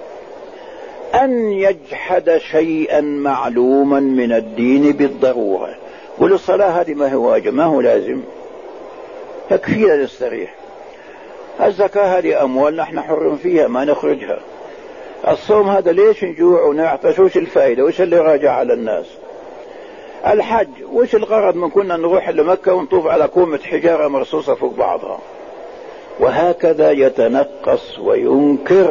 أن يجحد شيئا معلوما من الدين بالضرورة. قل الصلاة هذه ما هو واجب، ما هو لازم، تكفينا نستريح. الزكاة هذه أموال نحن حر فيها ما نخرجها. الصوم هذا ليش نجوع ونعطش؟ وش الفائدة؟ وش اللي راجع على الناس؟ الحج وش الغرض من كنا نروح لمكة ونطوف على كومة حجارة مرصوصة فوق بعضها؟ وهكذا يتنقص وينكر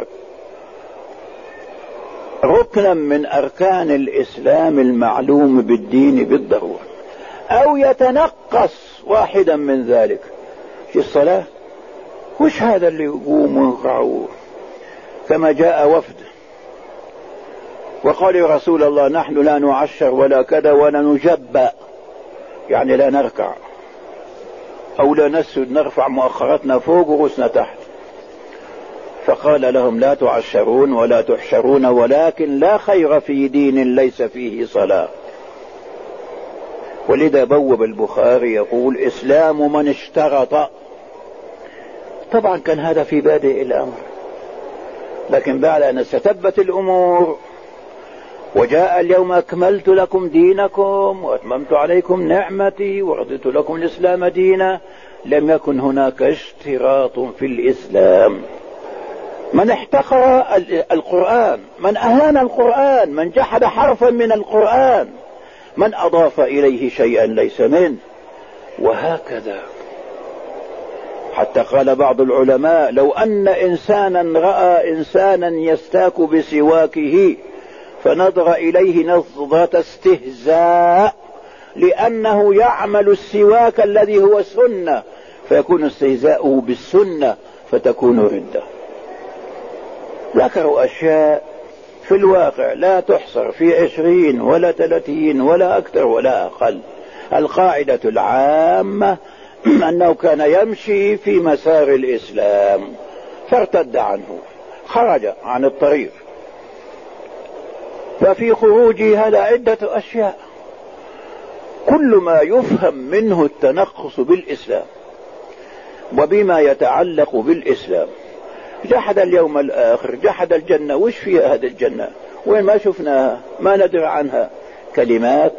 ركنا من أركان الإسلام المعلوم بالدين بالضرورة، أو يتنقص واحدا من ذلك. في الصلاة وش هذا اللي يقوم ويقعوا؟ كما جاء وفد وقال يا رسول الله نحن لا نعشر ولا كذا ولا نجبأ، يعني لا نركع أو لا نسجد، نرفع مؤخرتنا فوق ورؤوسنا تحت. فقال لهم لا تعشرون ولا تحشرون، ولكن لا خير في دين ليس فيه صلاة. ولذا بوب البخاري يقول إسلام من اشترط. طبعا كان هذا في بادئ الأمر، لكن بعد أن استتبت الأمور وجاء اليوم أكملت لكم دينكم وأتممت عليكم نعمتي ورضيت لكم الإسلام دينا، لم يكن هناك اشتراط في الإسلام. من احتقر القرآن، من أهان القرآن، من جحد حرفا من القرآن، من أضاف إليه شيئا ليس منه، وهكذا. حتى قال بعض العلماء لو أن إنسانا رأى إنسانا يستاك بسواكه فنظر إليه نظرة استهزاء لأنه يعمل السواك الذي هو سنة، فيكون استهزاؤه بالسنة فتكون ردة. ذكروا أشياء في الواقع لا تحصر في 20 ولا 30 ولا أكثر ولا أقل. القاعدة العامة أنه كان يمشي في مسار الإسلام فارتد عنه، خرج عن الطريق. ففي خروجه هذا عدة أشياء، كل ما يفهم منه التنقص بالإسلام وبما يتعلق بالإسلام. جحد اليوم الآخر، جحد الجنة. وش فيها هذه الجنة؟ وين ما شفناها، ما ندري عنها. كلمات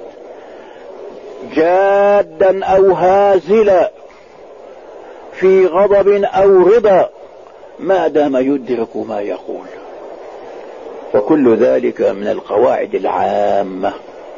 جادا أو هازلا في غضب أو رضا ما دام يدرك ما يقول. وكل ذلك من القواعد العامة.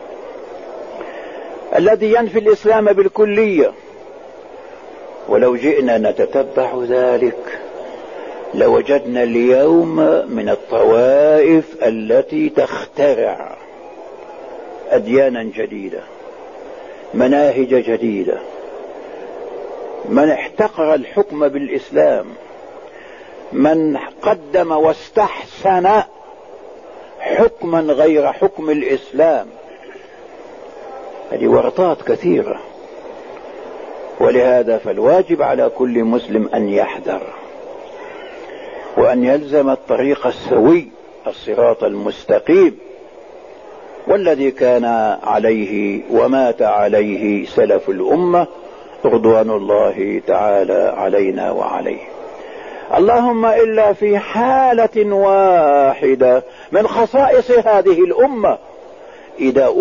الذي ينفي الإسلام بالكلية، ولو جئنا نتتبع ذلك لوجدنا اليوم من الطوائف التي تخترع أديانا جديدة، مناهج جديدة. من احتقر الحكم بالإسلام، من قدم واستحسن حكما غير حكم الإسلام. هذه ورطات كثيرة. ولهذا فالواجب على كل مسلم أن يحذر وأن يلزم الطريق السوي، الصراط المستقيم، والذي كان عليه ومات عليه سلف الأمة رضوان الله تعالى علينا وعليه. اللهم إلا في حالة واحدة من خصائص هذه الأمة، إذا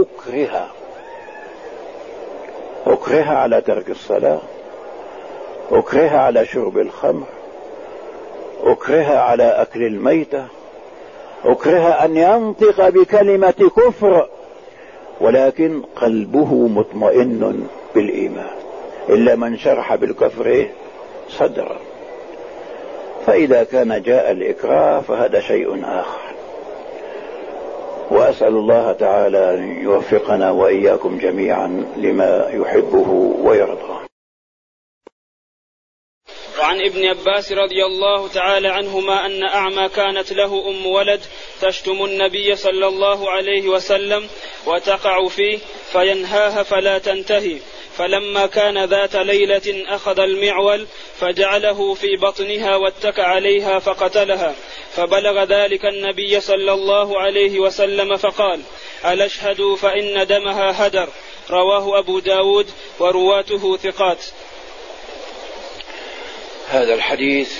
أكره على ترك الصلاة، أكره على شرب الخمر، أكره على أكل الميتة، أكره أن ينطق بكلمة كفر ولكن قلبه مطمئن بالإيمان، إلا من شرح بالكفر صدرا. فإذا كان جاء الإكراه فهذا شيء آخر. وأسأل الله تعالى أن يوفقنا وإياكم جميعا لما يحبه ويرضى. وعن ابن عباس رضي الله تعالى عنهما أن أعمى كانت له أم ولد تشتم النبي صلى الله عليه وسلم وتقع فيه فينهاها فلا تنتهي، فلما كان ذات ليلة أخذ المعول فجعله في بطنها واتكى عليها فقتلها، فبلغ ذلك النبي صلى الله عليه وسلم فقال: ألا اشهدوا فإن دمها هدر. رواه أبو داود ورواته ثقات. هذا الحديث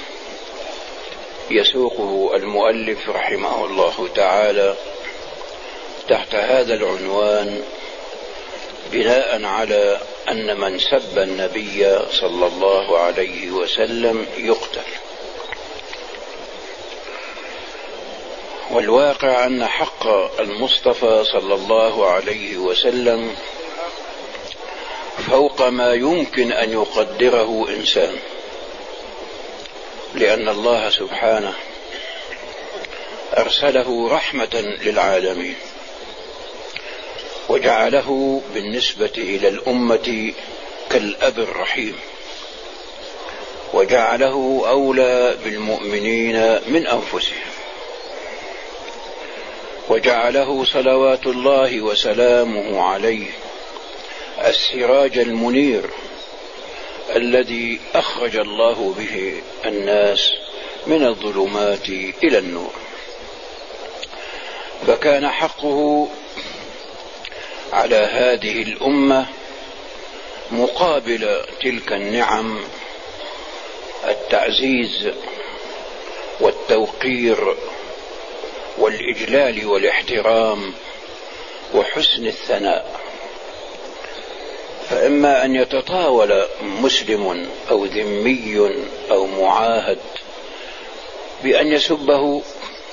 يسوقه المؤلف رحمه الله تعالى تحت هذا العنوان بناء على أن من سب النبي صلى الله عليه وسلم يقتل. والواقع أن حق المصطفى صلى الله عليه وسلم فوق ما يمكن أن يقدره إنسان، لأن الله سبحانه أرسله رحمة للعالمين، وجعله بالنسبة إلى الأمة كالأب الرحيم، وجعله أولى بالمؤمنين من أنفسهم، وجعله صلوات الله وسلامه عليه السراج المنير الذي أخرج الله به الناس من الظلمات إلى النور. فكان حقه على هذه الأمة مقابل تلك النعم التعزيز والتوقير والإجلال والاحترام وحسن الثناء. فإما أن يتطاول مسلم أو ذمي أو معاهد بأن يسبه،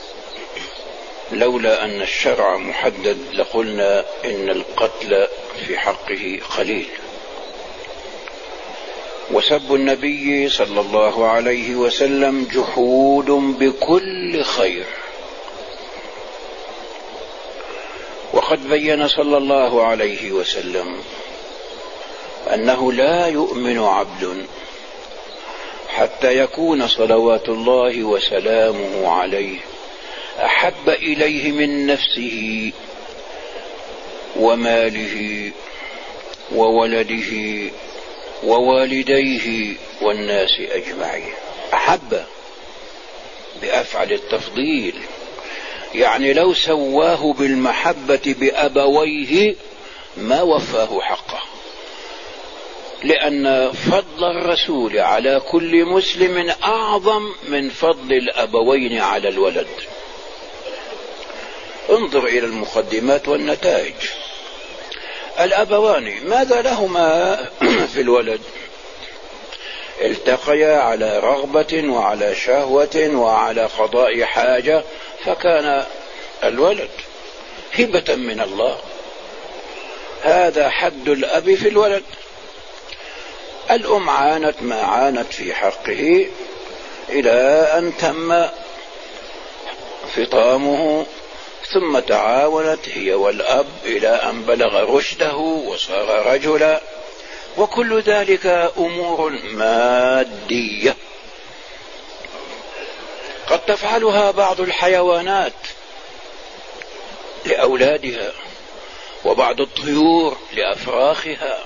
لولا أن الشرع محدد لقلنا إن القتل في حقه قليل. وسب النبي صلى الله عليه وسلم جحود بكل خير. وقد بين صلى الله عليه وسلم أنه لا يؤمن عبد حتى يكون صلوات الله وسلامه عليه أحب إليه من نفسه وماله وولده ووالديه والناس أجمعين. أحب بأفعل التفضيل، يعني لو سواه بالمحبة بأبويه ما وفاه حقه، لأن فضل الرسول على كل مسلم أعظم من فضل الأبوين على الولد. انظر إلى المقدمات والنتائج. الأبوان ماذا لهما في الولد؟ التقيا على رغبة وعلى شهوة وعلى قضاء حاجة، فكان الولد هبة من الله. هذا حد الأب في الولد. الأم عانت ما عانت في حقه إلى أن تم فطامه، ثم تعاونت هي والأب إلى أن بلغ رشده وصار رجلا، وكل ذلك أمور مادية قد تفعلها بعض الحيوانات لأولادها، وبعض الطيور لأفراخها.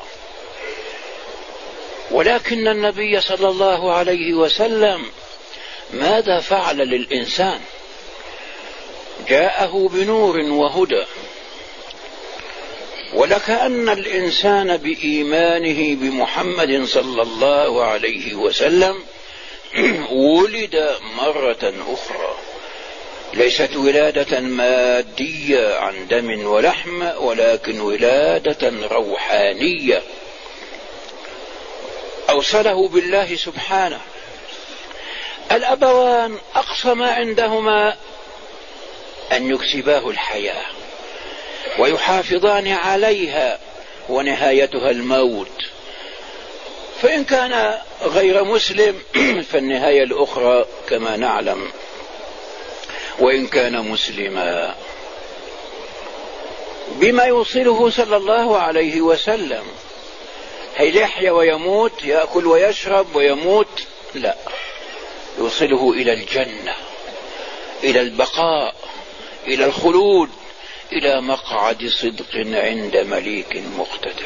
ولكن النبي صلى الله عليه وسلم ماذا فعل للإنسان؟ جاءه بنور وهدى. ولكأن الإنسان بإيمانه بمحمد صلى الله عليه وسلم ولد مرة أخرى، ليست ولادة مادية عن دم ولحم، ولكن ولادة روحانية أوصله بالله سبحانه. الأبوان أقصى ما عندهما أن يكسباه الحياة ويحافظان عليها، ونهايتها الموت. فإن كان غير مسلم فالنهاية الأخرى كما نعلم. وإن كان مسلما بما يوصله صلى الله عليه وسلم، هل يحيا ويموت، يأكل ويشرب ويموت؟ لا، يوصله إلى الجنة، إلى البقاء، إلى الخلود، إلى مقعد صدق عند مليك مقتدر.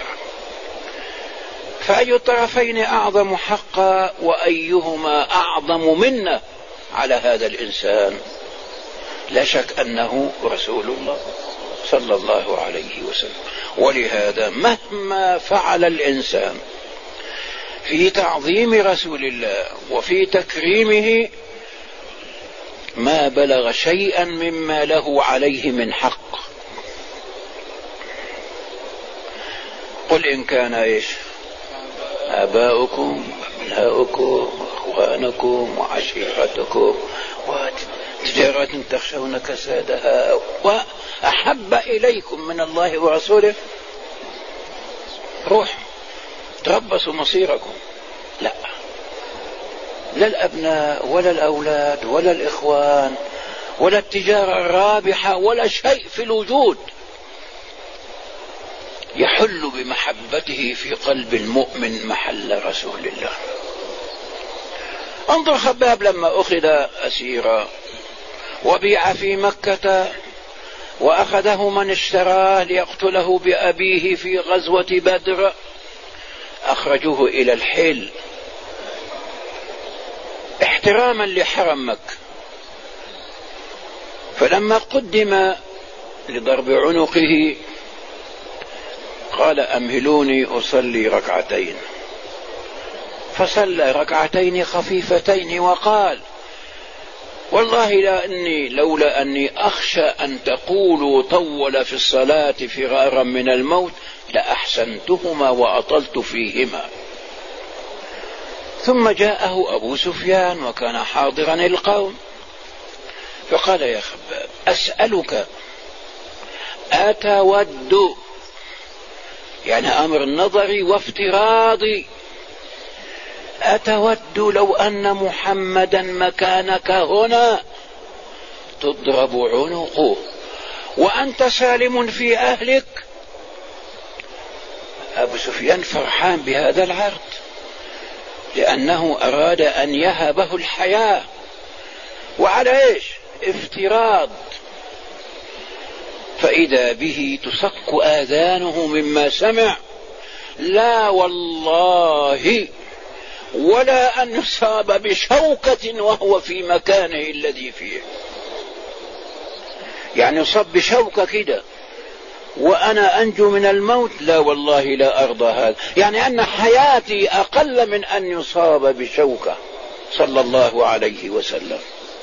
فأي الطرفين أعظم حقا وأيهما أعظم منة على هذا الإنسان؟ لا شك أنه رسول الله صلى الله عليه وسلم. ولهذا مهما فعل الإنسان في تعظيم رسول الله وفي تكريمه ما بلغ شيئا مما له عليه من حق. قل إن كان إيش؟ آباؤكم وأبناؤكم وأخوانكم وعشيرتكم وتجارة تخشون كسادها وأحب إليكم من الله ورسوله، روح تربصوا مصيركم. لا الأبناء ولا الأولاد ولا الإخوان ولا التجارة الرابحة ولا شيء في الوجود يحل بمحبته في قلب المؤمن محل رسول الله. انظر خباب لما أخذ أسيرا وبيع في مكة وأخذه من اشتراه ليقتله بأبيه في غزوة بدر، أخرجوه إلى الحل احتراما لحرم مكة. فلما قدم لضرب عنقه قال أمهلوني أصلي ركعتين، فصلى ركعتين خفيفتين وقال والله لولا أني أخشى أن تقولوا طول في الصلاة فرارا من الموت لأحسنتهما وأطلت فيهما. ثم جاءه أبو سفيان وكان حاضرا القوم فقال يا خباب أسألك أتود، يعني أمر نظري وافتراضي، أتود لو أن محمدا مكانك هنا تضرب عنقه وأنت سالم في أهلك؟ أبو سفيان فرحان بهذا العرض لأنه أراد أن يهبه الحياة، وعلى إيش؟ افتراض. فإذا به تسق آذانه مما سمع، لا والله ولا أن يصاب بشوكة وهو في مكانه الذي فيه، يعني يصاب بشوكة كده وأنا أنجو من الموت، لا والله لا أرضى هذا، يعني أن حياتي أقل من أن يصاب بشوكة صلى الله عليه وسلم.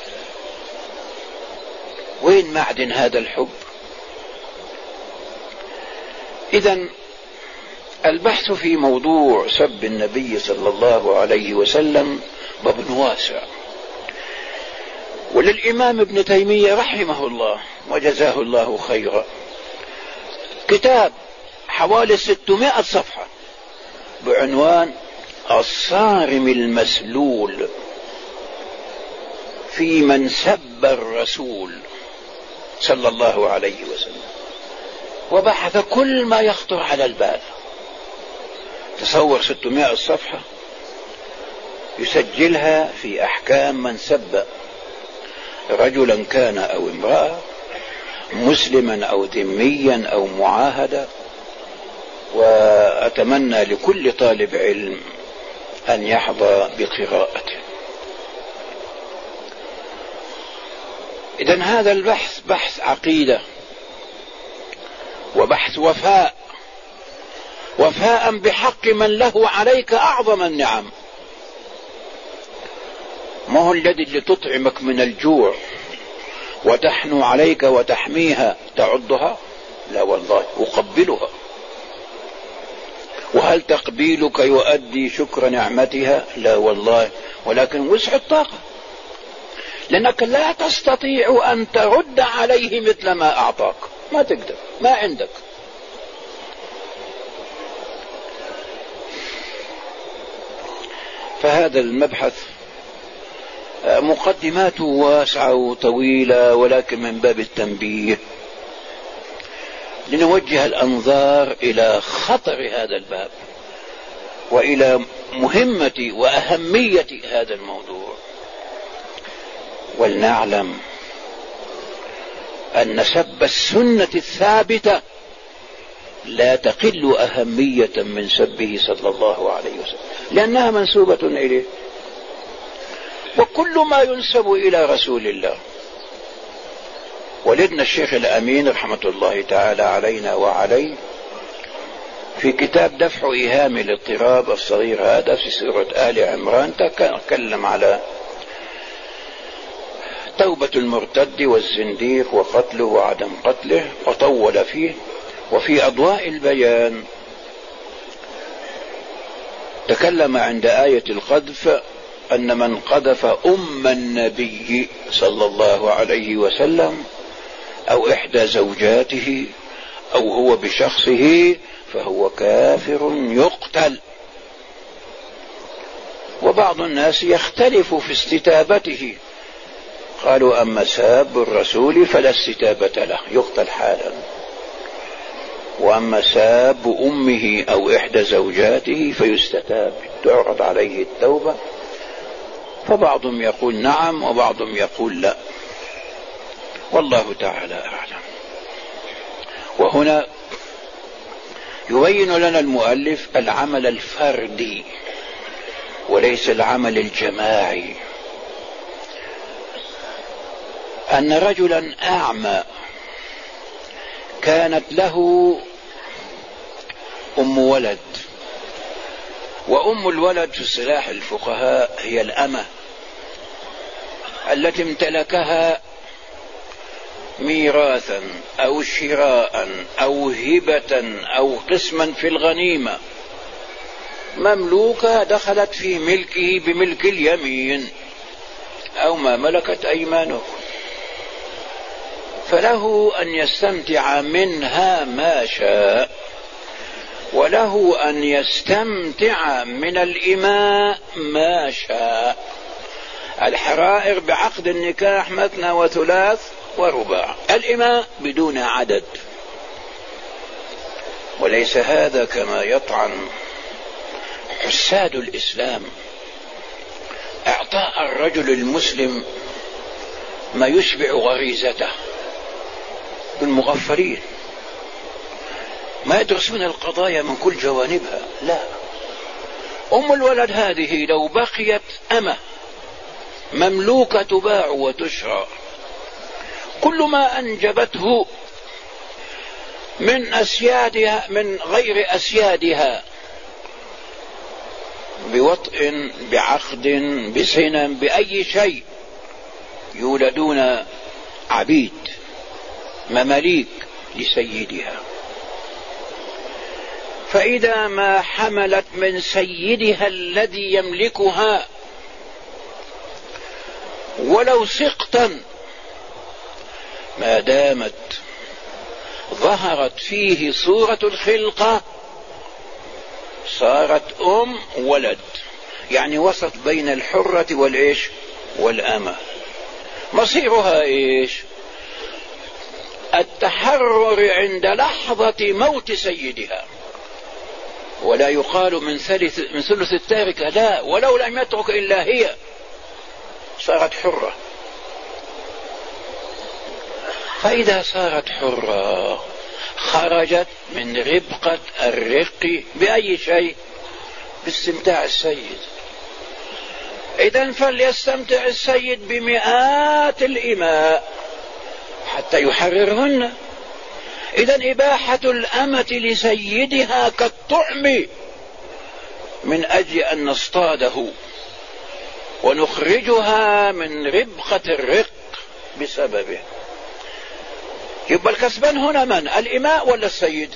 وين معدن هذا الحب؟ إذن البحث في موضوع سب النبي صلى الله عليه وسلم باب واسع، وللإمام ابن تيمية رحمه الله وجزاه الله خيرا كتاب حوالي 600 صفحة بعنوان الصارم المسلول في من سب الرسول صلى الله عليه وسلم، وبحث كل ما يخطر على البال. تصور 600 صفحة يسجلها في أحكام من سب رجلا كان أو امرأة، مسلما أو ذميا أو معاهدا. وأتمنى لكل طالب علم أن يحظى بقراءته. إذن هذا البحث بحث عقيدة وبحث وفاء بحق من له عليك أعظم النعم. ما هو الذي تطعمك من الجوع وتحنو عليك وتحميها تعضها؟ لا والله، أقبلها. وهل تقبيلك يؤدي شكر نعمتها؟ لا والله، ولكن وسع الطاقة، لأنك لا تستطيع أن ترد عليه مثل ما أعطاك، ما تقدر، ما عندك. فهذا المبحث مقدماته واسعة وطويلة، ولكن من باب التنبيه لنوجه الأنظار إلى خطر هذا الباب وإلى مهمة وأهمية هذا الموضوع، ولنعلم أن سب السنة الثابتة لا تقل أهمية من سبه صلى الله عليه وسلم، لأنها منسوبة إليه، وكل ما ينسب إلى رسول الله. ولدنا الشيخ الأمين رحمة الله تعالى علينا وعليه في كتاب دفع إيهام الاضطراب الصغير هذا في سورة آل عمران تكلم على توبة المرتد والزنديق وقتله وعدم قتله وطول فيه. وفي أضواء البيان تكلم عند آية القذف أن من قذف أم النبي صلى الله عليه وسلم أو إحدى زوجاته أو هو بشخصه فهو كافر يقتل. وبعض الناس يختلف في استتابته، قالوا أما ساب الرسول فلا استتابة له يقتل حالا، وأما ساب أمه أو إحدى زوجاته فيستتاب تعرض عليه التوبة. فبعضهم يقول نعم وبعضهم يقول لا، والله تعالى أعلم. وهنا يبين لنا المؤلف العمل الفردي وليس العمل الجماعي. أن رجلا أعمى كانت له أم ولد، وأم الولد في اصطلاح الفقهاء هي الأمة التي امتلكها ميراثا أو شراء أو هبة أو قسما في الغنيمة، مملوكة دخلت في ملكه بملك اليمين أو ما ملكت أيمانه، فله أن يستمتع منها ما شاء، وله أن يستمتع من الإماء ما شاء. الحرائر بعقد النكاح مثنى وثلاث ورباع، الإماء بدون عدد. وليس هذا كما يطعن حساد الإسلام، إعطاء الرجل المسلم ما يشبع غريزته بالمغفلين، ما يدرس من القضايا من كل جوانبها. لا، أم الولد هذه لو بقيت أمة مملوكة تباع وتشرى، كل ما أنجبته من أسيادها من غير أسيادها بوطء بعقد بسنا بأي شيء يولدون عبيد مماليك لسيدها. فإذا ما حملت من سيدها الذي يملكها ولو سقطا، ما دامت ظهرت فيه صورة الخلقة صارت أم ولد، يعني وسط بين الحرة والإيش والأمة. مصيرها إيش؟ التحرر عند لحظة موت سيدها، ولا يقال من ثلث التاركة، لا، ولو لم يترك إلا هي صارت حرة. فإذا صارت حرة خرجت من ربقة الرق بأي شيء؟ باستمتاع السيد. إذن فليستمتع السيد بمئات الإماء حتى يحررهن. إذن إباحة الأمة لسيدها كالطعم من أجل أن نصطاده ونخرجها من ربقة الرق بسببه. يبقى الكسبان هنا من؟ الإماء ولا السيد؟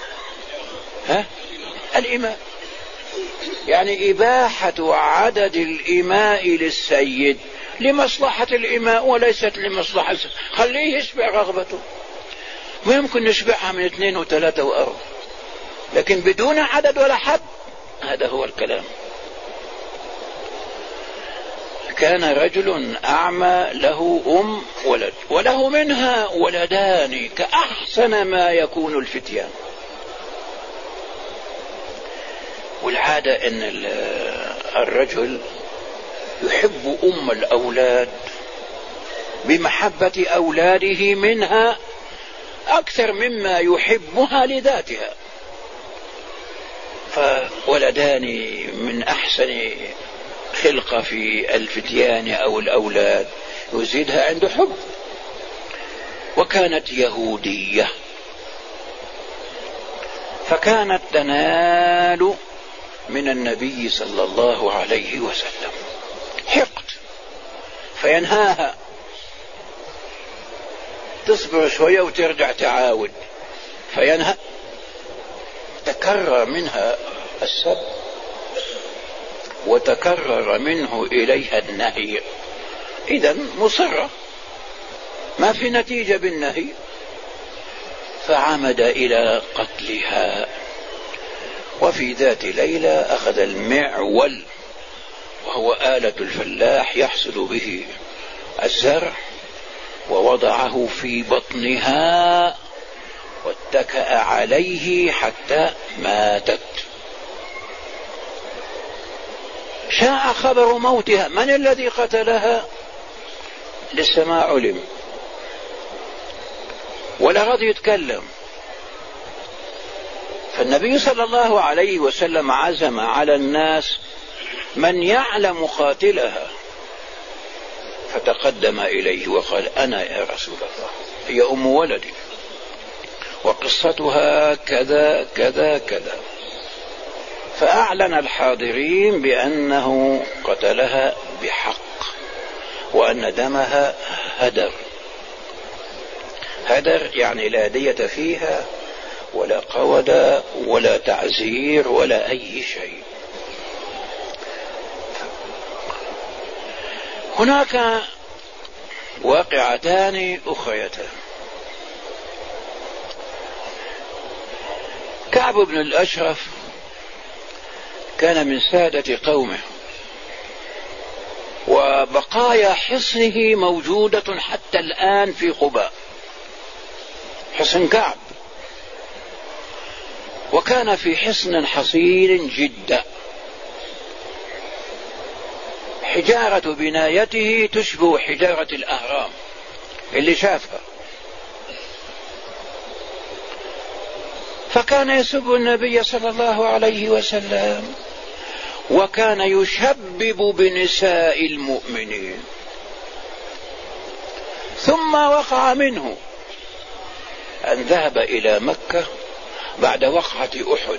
الإماء. يعني إباحة عدد الإماء للسيد لمصلحة الإماء وليست لمصلحة السيد. خليه يشبع رغبته، ويمكن نشبعها من 2 و3 و4، لكن بدون عدد ولا حد. هذا هو الكلام. كان رجل أعمى له ولد وله منها ولدان كأحسن ما يكون الفتيان. والعادة أن الرجل يحب الأولاد بمحبة أولاده منها أكثر مما يحبها لذاتها، فولدان من أحسن خلقة في الفتيان أو الأولاد يزيدها عنده حب. وكانت يهودية، فكانت تنال من النبي صلى الله عليه وسلم حقد فينهاها، تصبر شوية وترجع تعاود فينهى، تكرر منها السب وتكرر منه إليها النهي، إذن مصرة ما في نتيجة بالنهي، فعمد إلى قتلها. وفي ذات ليلة أخذ المعول وهو آلة الفلاح يحصد به الزرع ووضعه في بطنها واتكأ عليه حتى ماتت. شاع خبر موتها، من الذي قتلها؟ لسه ما علم ولا رضي يتكلم. فالنبي صلى الله عليه وسلم عزم على الناس من يعلم قاتلها، فتقدم إليه وقال: أنا يا رسول الله، هي أم ولدي وقصتها كذا كذا كذا. فأعلن الحاضرين بأنه قتلها بحق وأن دمها هدر. هدر يعني لا دية فيها ولا قود ولا تعزير ولا أي شيء. هناك واقعتان أخريتان. كعب بن الأشرف كان من سادة قومه، وبقايا حصنه موجودة حتى الآن في قباء، حصن كعب، وكان في حصن حصين جدا، حجارة بنايته تشبه حجارة الأهرام اللي شافها. فكان يسب النبي صلى الله عليه وسلم، وكان يشبب بنساء المؤمنين. ثم وقع منه أن ذهب إلى مكة بعد وقعة أحد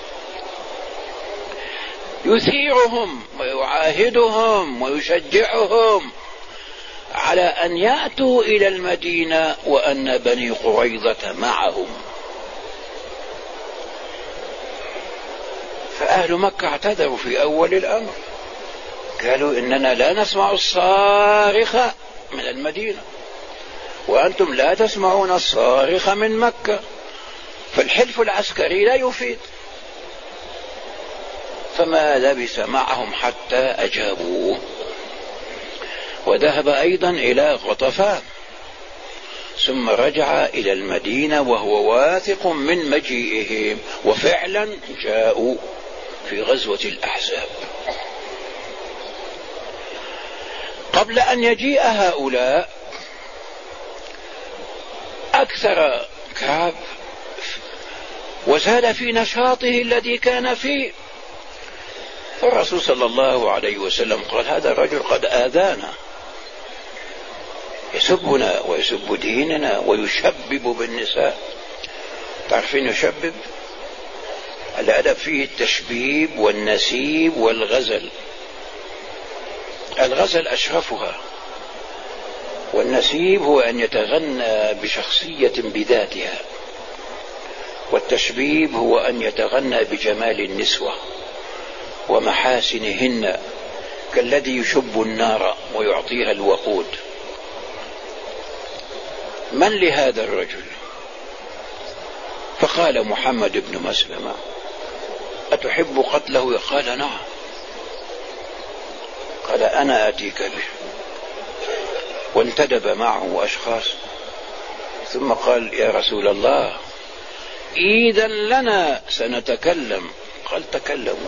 يثيرهم ويعاهدهم ويشجعهم على أن يأتوا إلى المدينة وأن بني قريظة معهم. فأهل مكة اعتذروا في أول الأمر، قالوا: إننا لا نسمع الصارخ من المدينة وأنتم لا تسمعون الصارخ من مكة، فالحلف العسكري لا يفيد. فما لبث معهم حتى أجابوه، وذهب أيضا إلى غطفان، ثم رجع إلى المدينة وهو واثق من مجيئهم، وفعلا جاءوا في غزوة الأحزاب. قبل أن يجيء هؤلاء أكثر كعب وزاد في نشاطه الذي كان فيه. فالرسول صلى الله عليه وسلم قال: هذا الرجل قد آذانا، يسبنا ويسب ديننا ويشبب بالنساء. تعرفين يشبب؟ الأدب فيه التشبيب والنسيب والغزل. الغزل أشرفها، والنسيب هو أن يتغنى بشخصية بذاتها، والتشبيب هو أن يتغنى بجمال النسوة ومحاسنهن، كالذي يشب النار ويعطيها الوقود. من لهذا الرجل؟ فقال محمد بن مسلمة: أتحب قتله؟ قال: نعم. قال أنا آتيك به، وانتدب معه أشخاص، ثم قال يا رسول الله إذن لنا سنتكلم. قال تكلموا.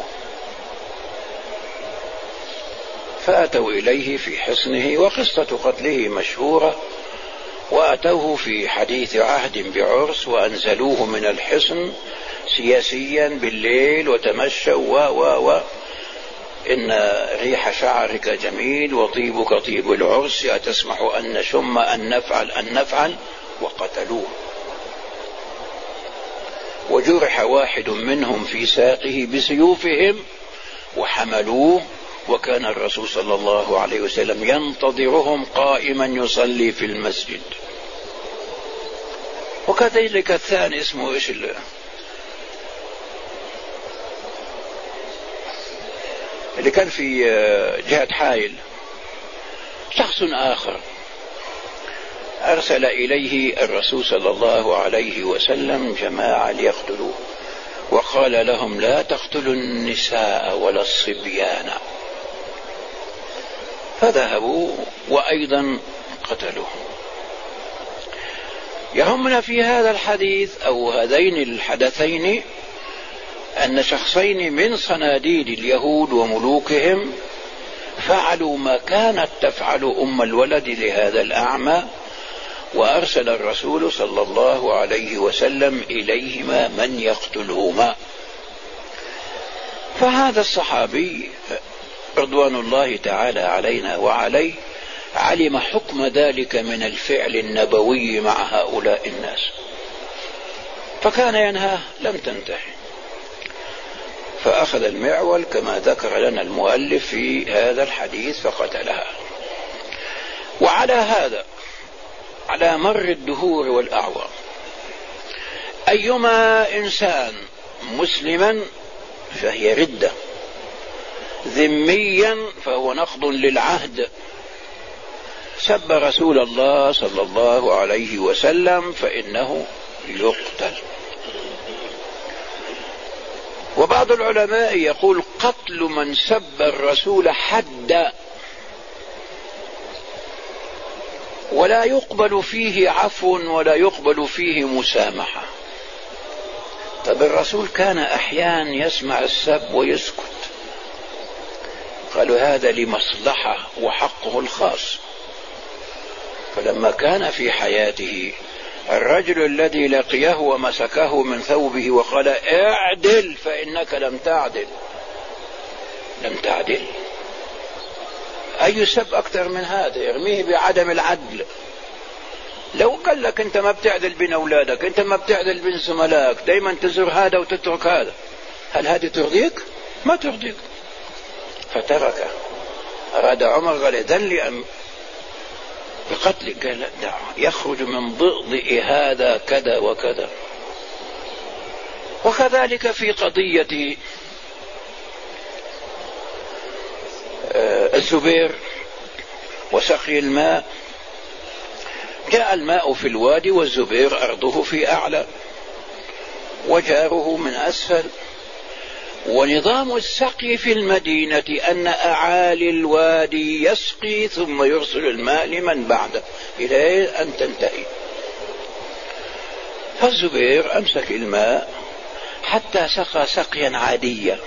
فأتوا إليه في حصنه، وقصة قتله مشهورة، وأتوه في حديث عهد بعرس، وأنزلوه من الحصن سياسيا بالليل وتمشوا إن ريح شعرك جميل وطيبك طيب العرس، أتسمح أن نشم أن نفعل، وقتلوه. وجرح واحد منهم في ساقه بسيوفهم وحملوه، وكان الرسول صلى الله عليه وسلم ينتظرهم قائما يصلي في المسجد. وكذلك الثاني اسمه ايش اللي كان في جهة حائل، شخص آخر أرسل إليه الرسول صلى الله عليه وسلم جماعة ليقتلوه، وقال لهم لا تقتلوا النساء ولا الصبيان، فذهبوا وأيضا قتلوه. يهمنا في هذا الحديث أو هذين الحدثين أن شخصين من صناديد اليهود وملوكهم فعلوا ما كانت تفعل أم الولد لهذا الأعمى، وأرسل الرسول صلى الله عليه وسلم إليهما من يقتلهما. فهذا الصحابي رضوان الله تعالى علينا وعليه علم حكم ذلك من الفعل النبوي مع هؤلاء الناس، فكان ينهاه، لم تنتهي، فأخذ المعول كما ذكر لنا المؤلف في هذا الحديث فقتلها. وعلى هذا على مر الدهور والأعوام أيما إنسان مسلما فهي ردة، ذميا فهو نقض للعهد، سب رسول الله صلى الله عليه وسلم فإنه يقتل. وبعض العلماء يقول قتل من سب الرسول حد، ولا يقبل فيه عفو ولا يقبل فيه مسامحة. طب الرسول كان أحيانا يسمع السب ويسكت، قالوا هذا لمصلحة وحقه الخاص. فلما كان في حياته الرجل الذي لقيه ومسكه من ثوبه وقال اعدل فإنك لم تعدل، أي سب أكثر من هذا؟ يرميه بعدم العدل. لو قال لك أنت ما بتعدل بين أولادك، أنت ما بتعدل بين زملائك، دايما تزور هذا وتترك هذا، هل هذه ترضيك؟ ما ترضيك. فتركه. أراد عمر قال إذن لي بقتلك، قال لا دعه يخرج من ضئضئ هذا كذا وكذا. وكذلك في قضية الزبير وسقي الماء، جاء الماء في الوادي والزبير أرضه في أعلى وجاره من أسفل، ونظام السقي في المدينة أن أعالي الوادي يسقي ثم يرسل الماء لمن بعده إلى أن تنتهي. فالزبير أمسك الماء حتى سقى سقيا عاديا،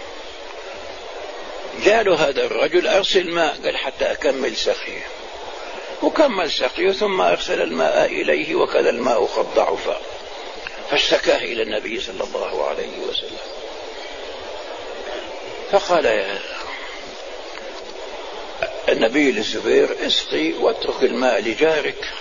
جاء له هذا الرجل أرسل ماء، قال حتى أكمل سقيه، وكمل سقيه ثم أرسل الماء إليه، وكذا الماء قد ضعف، فاشتكاه إلى النبي صلى الله عليه وسلم، فقال يا النبي للزبير اسقي واترك الماء لجارك.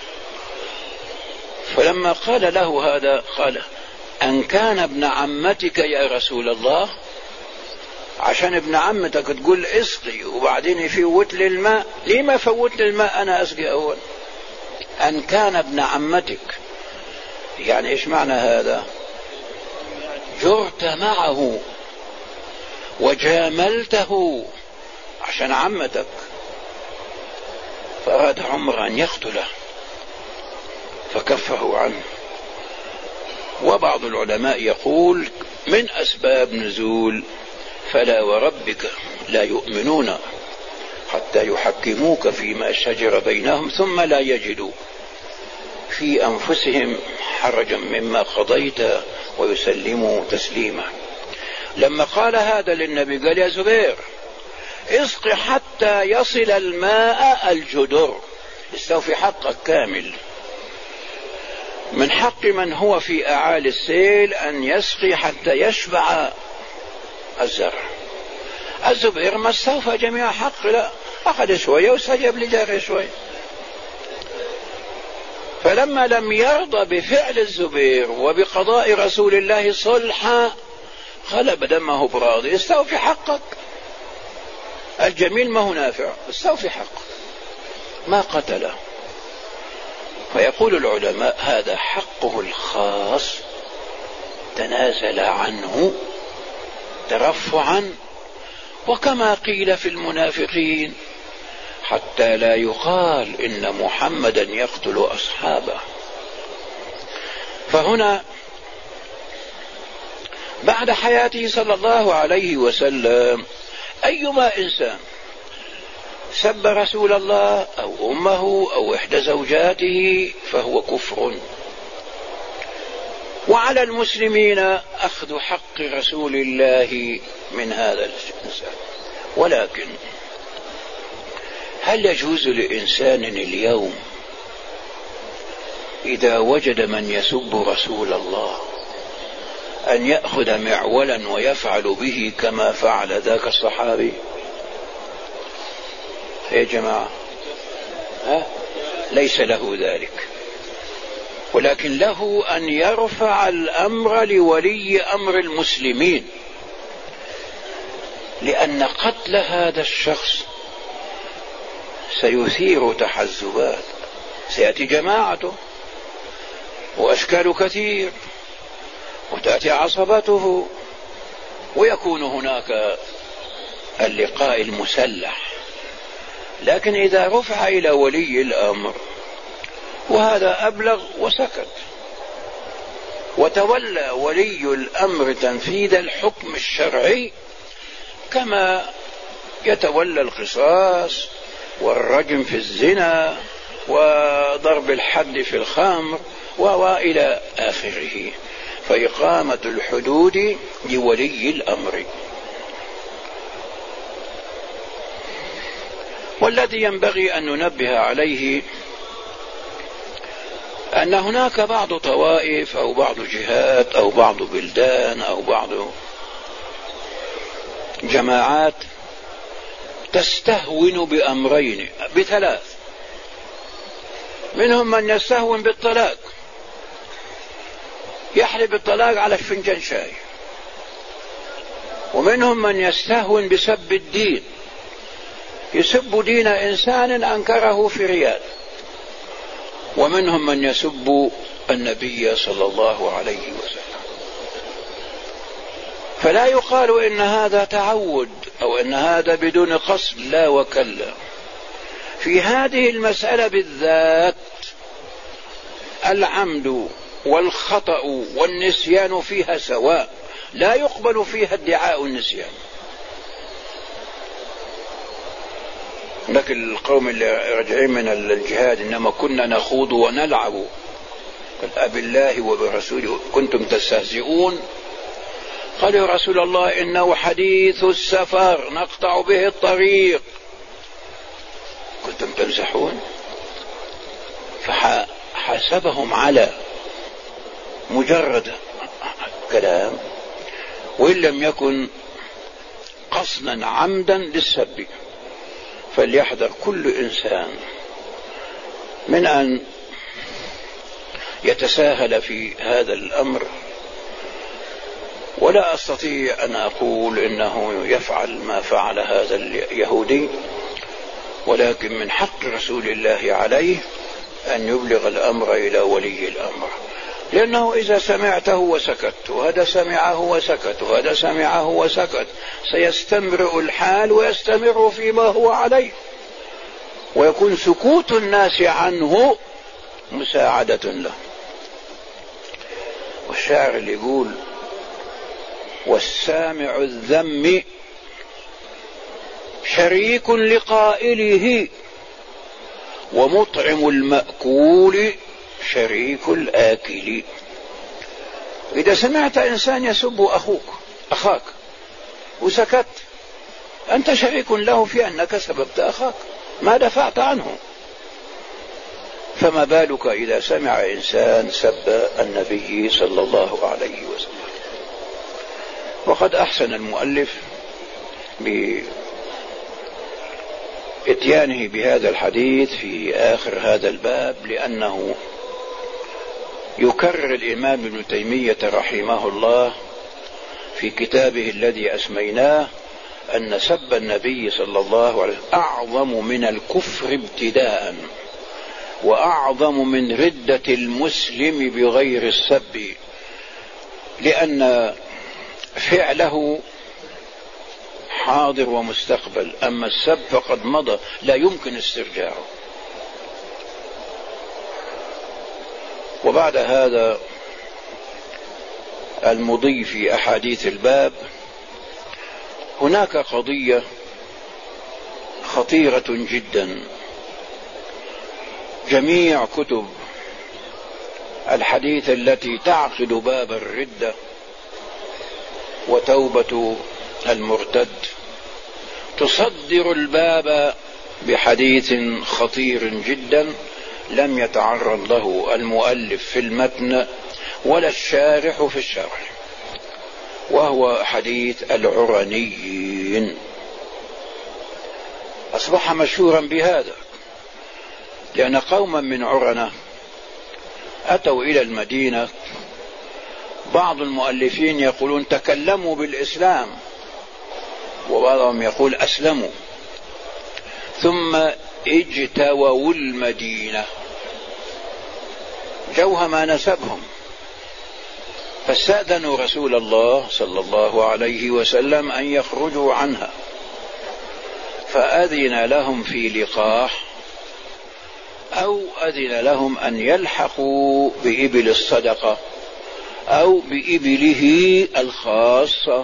فلما قال له هذا قال أن كان ابن عمتك يا رسول الله، عشان ابن عمتك تقول اسقي وبعدين يفوت لي الماء، ليه ما فوت لي الماء أنا أسقي أول؟ أن كان ابن عمتك، يعني إيش معنى هذا؟ جرت معه وجاملته عشان عمتك. فأراد عمر أن يقتله فكفه عنه. وبعض العلماء يقول من أسباب نزول فلا وربك لا يؤمنون حتى يحكموك فيما شجر بينهم ثم لا يجدوا في أنفسهم حرجا مما قضيت ويسلموا تسليما. لما قال هذا للنبي قال: يا زبير اسق حتى يصل الماء الجدر، استوفي حقك كامل. من حق من هو في أعالي السيل أن يسقي حتى يشبع الزرع. الزبير ما استوفى جميع حق، لا، أخذ شوية واستجاب لجاره شوية. فلما لم يرضى بفعل الزبير وبقضاء رسول الله صلحا غلب دمه براضي: استوفي حقك، الجميل ما هو نافع، استوفي حقك، ما قتله. فيقول العلماء: هذا حقه الخاص تنازل عنه ترفعا. وكما قيل في المنافقين: حتى لا يقال إن محمدا يقتل أصحابه. فهنا بعد حياته صلى الله عليه وسلم أيما إنسان سب رسول الله أو أمه أو إحدى زوجاته فهو كفر. وعلى المسلمين أخذ حق رسول الله من هذا الإنسان. ولكن هل يجوز لإنسان اليوم إذا وجد من يسب رسول الله أن يأخذ معولا ويفعل به كما فعل ذاك الصحابي؟ يا جماعة، ليس له ذلك، ولكن له أن يرفع الأمر لولي أمر المسلمين، لأن قتل هذا الشخص سيثير تحزبات، سيأتي جماعته وأشكال كثير وتأتي عصبته، ويكون هناك اللقاء المسلح. لكن إذا رفع إلى ولي الأمر وهذا أبلغ وسكت، وتولى ولي الأمر تنفيذ الحكم الشرعي كما يتولى القصاص والرجم في الزنا وضرب الحد في الخمر وإلى آخره، فإقامة الحدود لولي الأمر. والذي ينبغي أن ننبه عليه أن هناك بعض طوائف أو بعض جهات أو بعض بلدان أو بعض جماعات تستهون بأمرين، بثلاث: منهم من يستهون بالطلاق، يحلب الطلاق على فنجان شاي، ومنهم من يستهون بسب الدين، يسب دين إنسان أنكره في ريال، ومنهم من يسب النبي صلى الله عليه وسلم. فلا يقال إن هذا تعود أو إن هذا بدون قصد، لا وكلا. في هذه المسألة بالذات العمد والخطأ والنسيان فيها سواء، لا يقبل فيها ادعاء النسيان. لكن القوم اللي راجعين من الجهاد: إنما كنا نخوض ونلعب، قل أبالله وبرسوله كنتم تستهزئون. قال: يا رسول الله إنه حديث السفر نقطع به الطريق، كنتم تمزحون. فحاسبهم على مجرد كلام، وإن لم يكن قصدا عمدا للسب. فليحذر كل إنسان من أن يتساهل في هذا الأمر. ولا أستطيع أن أقول إنه يفعل ما فعل هذا اليهودي، ولكن من حق رسول الله عليه أن يبلغ الأمر إلى ولي الأمر، لأنه إذا سمعته وسكت وهذا سمعه وسكت وهذا سمعه وسكت سيستمر الحال ويستمر فيما هو عليه، ويكون سكوت الناس عنه مساعدة له. والشاعر اللي يقول: والسامع الذم شريك لقائله، ومطعم المأكول شريك الآكل. إذا سمعت إنسان يسب أخاك وسكت، أنت شريك له في أنك سببت أخاك، ما دفعت عنه. فما بالك إذا سمع إنسان سب النبي صلى الله عليه وسلم. وقد أحسن المؤلف بإتيانه بهذا الحديث في آخر هذا الباب، لأنه يكرر الإمام ابن تيمية رحمه الله في كتابه الذي أسميناه أن سب النبي صلى الله عليه وسلم أعظم من الكفر ابتداء، وأعظم من ردة المسلم بغير السب، لأن فعله حاضر ومستقبل، أما السب فقد مضى لا يمكن استرجاعه. وبعد هذا المضي في أحاديث الباب هناك قضية خطيرة جدا. جميع كتب الحديث التي تعقد باب الردة وتوبة المرتد تصدر الباب بحديث خطير جدا لم يتعرض له المؤلف في المتن ولا الشارح في الشرح، وهو حديث العرنيين. أصبح مشهورا بهذا لأن قوما من عرنة أتوا إلى المدينة. بعض المؤلفين يقولون تكلموا بالإسلام، وبعضهم يقول أسلموا، ثم اجتووا المدينة، جوها ما نسبهم، فاستأذنوا رسول الله صلى الله عليه وسلم أن يخرجوا عنها، فأذن لهم في لقاح، أو أذن لهم أن يلحقوا بإبل الصدقة أو بإبله الخاصة،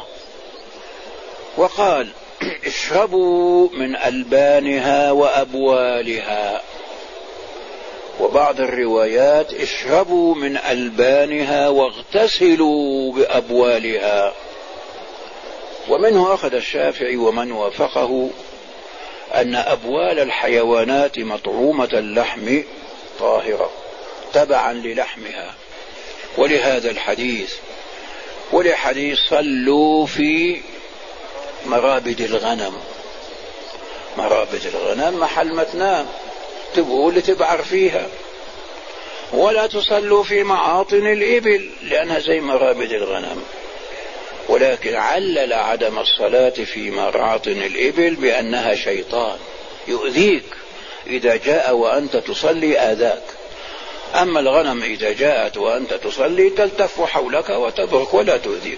وقال اشربوا من ألبانها وأبوالها، وبعض الروايات اشربوا من ألبانها واغتسلوا بأبوالها. ومنه أخذ الشافعي ومن وافقه أن أبوال الحيوانات مطعومة اللحم طاهرة تبعا للحمها، ولهذا الحديث ولحديث صلوا في مرابد الغنم. مرابد الغنم محل ما تنام تقول تبعر فيها، ولا تصلوا في معاطن الإبل لأنها زي مرابد الغنم. ولكن علل عدم الصلاة في معاطن الإبل بأنها شيطان يؤذيك، إذا جاء وأنت تصلي آذاك، أما الغنم إذا جاءت وأنت تصلي تلتف حولك وتبرك ولا تؤذيك.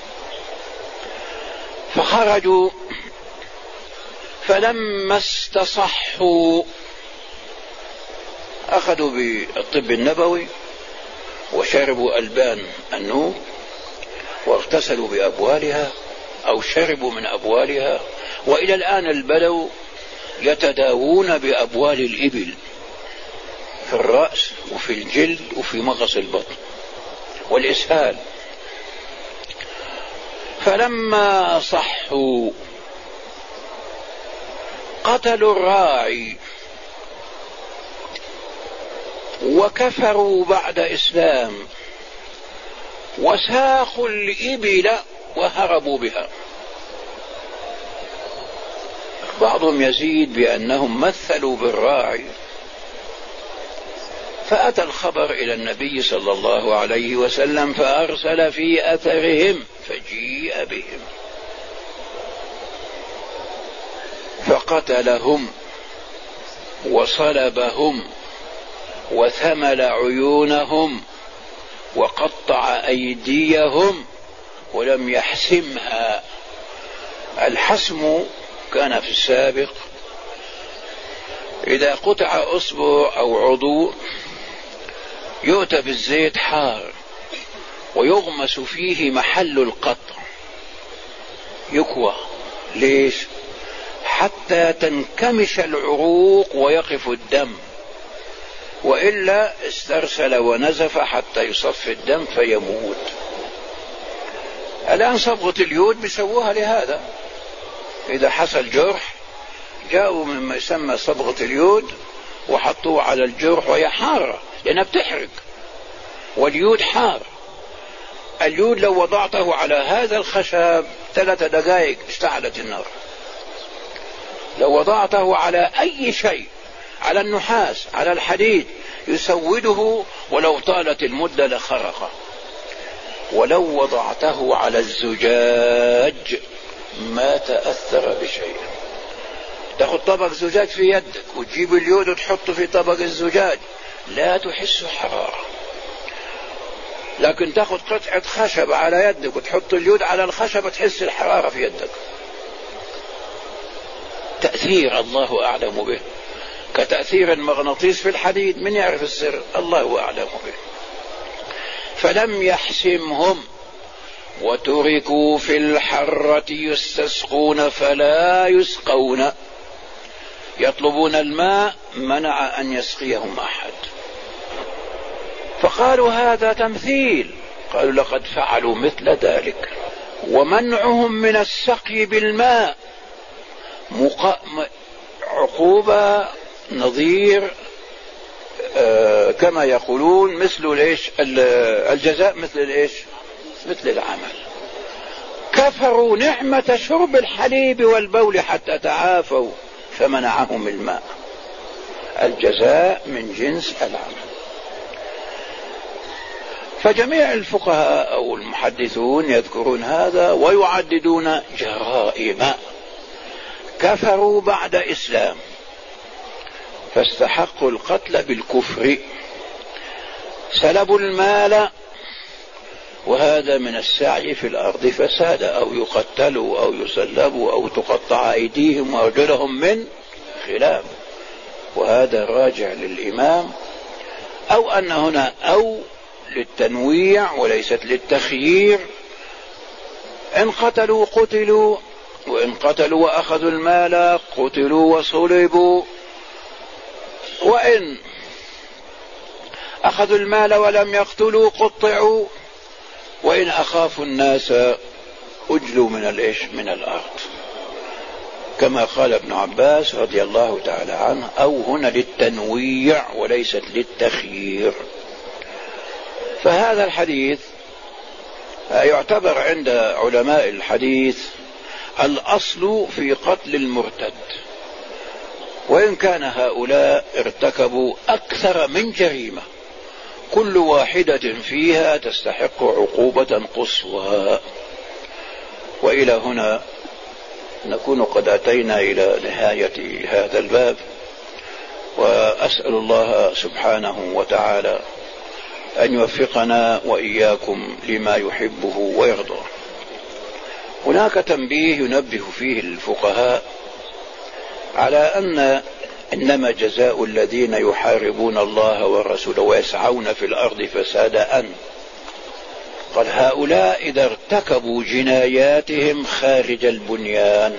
فخرجوا، فلما استصحوا أخذوا بالطب النبوي وشربوا ألبان النوم واغتسلوا بأبوالها أو شربوا من أبوالها، وإلى الآن البدو يتداوون بأبوال الإبل في الرأس وفي الجلد وفي مغص البطن والإسهال. فلما صحوا قتلوا الراعي وكفروا بعد إسلام وساقوا الإبل وهربوا بها. بعضهم يزيد بأنهم مثلوا بالراعي، فأتى الخبر إلى النبي صلى الله عليه وسلم فأرسل في أثرهم فجيء بهم فقتلهم وصلبهم وثمل عيونهم وقطع أيديهم ولم يحسمها. الحسم كان في السابق إذا قطع أصبع أو عضو يؤتى بالزيت حار ويغمس فيه محل القطع يكوى. ليش؟ حتى تنكمش العروق ويقف الدم، وإلا استرسل ونزف حتى يصفي الدم فيموت. الآن صبغة اليود بيسووها لهذا، إذا حصل جرح جاءوا مما يسمى صبغة اليود وحطوه على الجرح، وهي حارة لأنها بتحرق، واليود حار. اليود لو وضعته على هذا الخشب 3 دقائق اشتعلت النار. لو وضعته على أي شيء، على النحاس، على الحديد، يسوده ولو طالت المدة لخرق. ولو وضعته على الزجاج ما تأثر بشيء. تأخذ طبق زجاج في يدك وتجيب اليود وتحطه في طبق الزجاج لا تحس حرارة، لكن تأخذ قطعة خشب على يدك وتحط اليود على الخشب تحس الحرارة في يدك. تأثير الله أعلم به، كتأثير المغناطيس في الحديد، من يعرف السر؟ الله أعلم به. فلم يحسمهم وتركوا في الحرة يستسقون فلا يسقون، يطلبون الماء منع أن يسقيهم أحد. فقالوا هذا تمثيل، قالوا لقد فعلوا مثل ذلك. ومنعهم من السقي بالماء عقوبة نظير كما يقولون مثل الجزاء مثل مثل العمل. كفروا نعمة شرب الحليب والبول حتى تعافوا فمنعهم الماء. الجزاء من جنس العمل. فجميع الفقهاء أو المحدثون يذكرون هذا ويعددون جرائم. كفروا بعد إسلام فاستحقوا القتل بالكفر، سلبوا المال وهذا من السعي في الأرض فساد، أو يقتلوا أو يسلبوا أو تقطع أيديهم وأرجلهم من خلاف، وهذا راجع للإمام. أو أن هنا أو للتنويع وليست للتخيير. إن قتلوا قتلوا، وإن قتلوا وأخذوا المال قتلوا وصلبوا، وإن أخذوا المال ولم يقتلوا قطعوا، وإن أخافوا الناس أجلوا من الأرض، كما قال ابن عباس رضي الله تعالى عنه. أو هنا للتنويع وليست للتخيير. فهذا الحديث يعتبر عند علماء الحديث الأصل في قتل المرتد، وإن كان هؤلاء ارتكبوا أكثر من جريمة كل واحدة فيها تستحق عقوبة قصوى. وإلى هنا نكون قد أتينا إلى نهاية هذا الباب، وأسأل الله سبحانه وتعالى أن يوفقنا وإياكم لما يحبه ويرضى. هناك تنبيه ينبه فيه الفقهاء على أن إنما جزاء الذين يحاربون الله ورسوله ويسعون في الأرض فسادا قال هؤلاء إذا ارتكبوا جناياتهم خارج البنيان،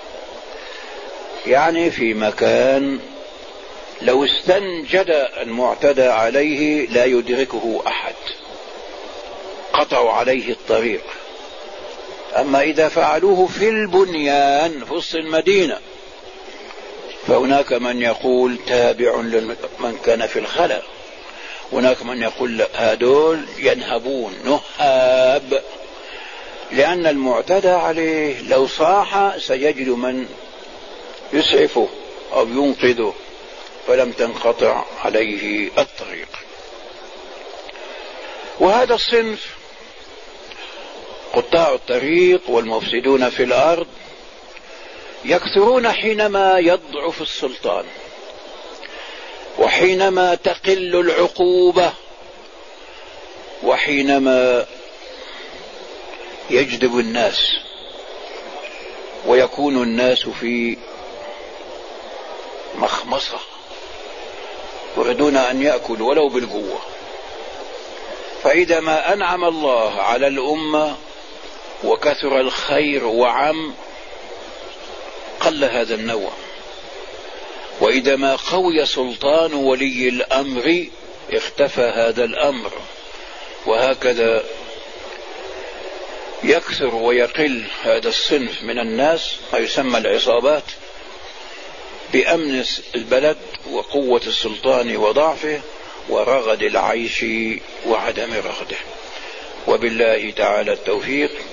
يعني في مكان لو استنجد المعتدى عليه لا يدركه أحد، قطعوا عليه الطريق. أما إذا فعلوه في البنيان في وسط المدينة فهناك من يقول تابع لمن كان في الخلا، هناك من يقول هذول ينهبون نهاب، لأن المعتدى عليه لو صاح سيجد من يسعفه أو ينقذه فلم تنقطع عليه الطريق. وهذا الصنف قطاع الطريق والمفسدون في الأرض يكثرون حينما يضعف السلطان، وحينما تقل العقوبة، وحينما يجذب الناس ويكون الناس في مخمصة يريدون أن يأكلوا ولو بالقوة. فإذا ما أنعم الله على الأمة وكثر الخير وعم قل هذا النوع. وإذا ما قوي سلطان ولي الأمر اختفى هذا الأمر. وهكذا يكثر ويقل هذا الصنف من الناس، ما يسمى العصابات، بأمن البلد وقوة السلطان وضعفه ورغد العيش وعدم رغده. وبالله تعالى التوفيق.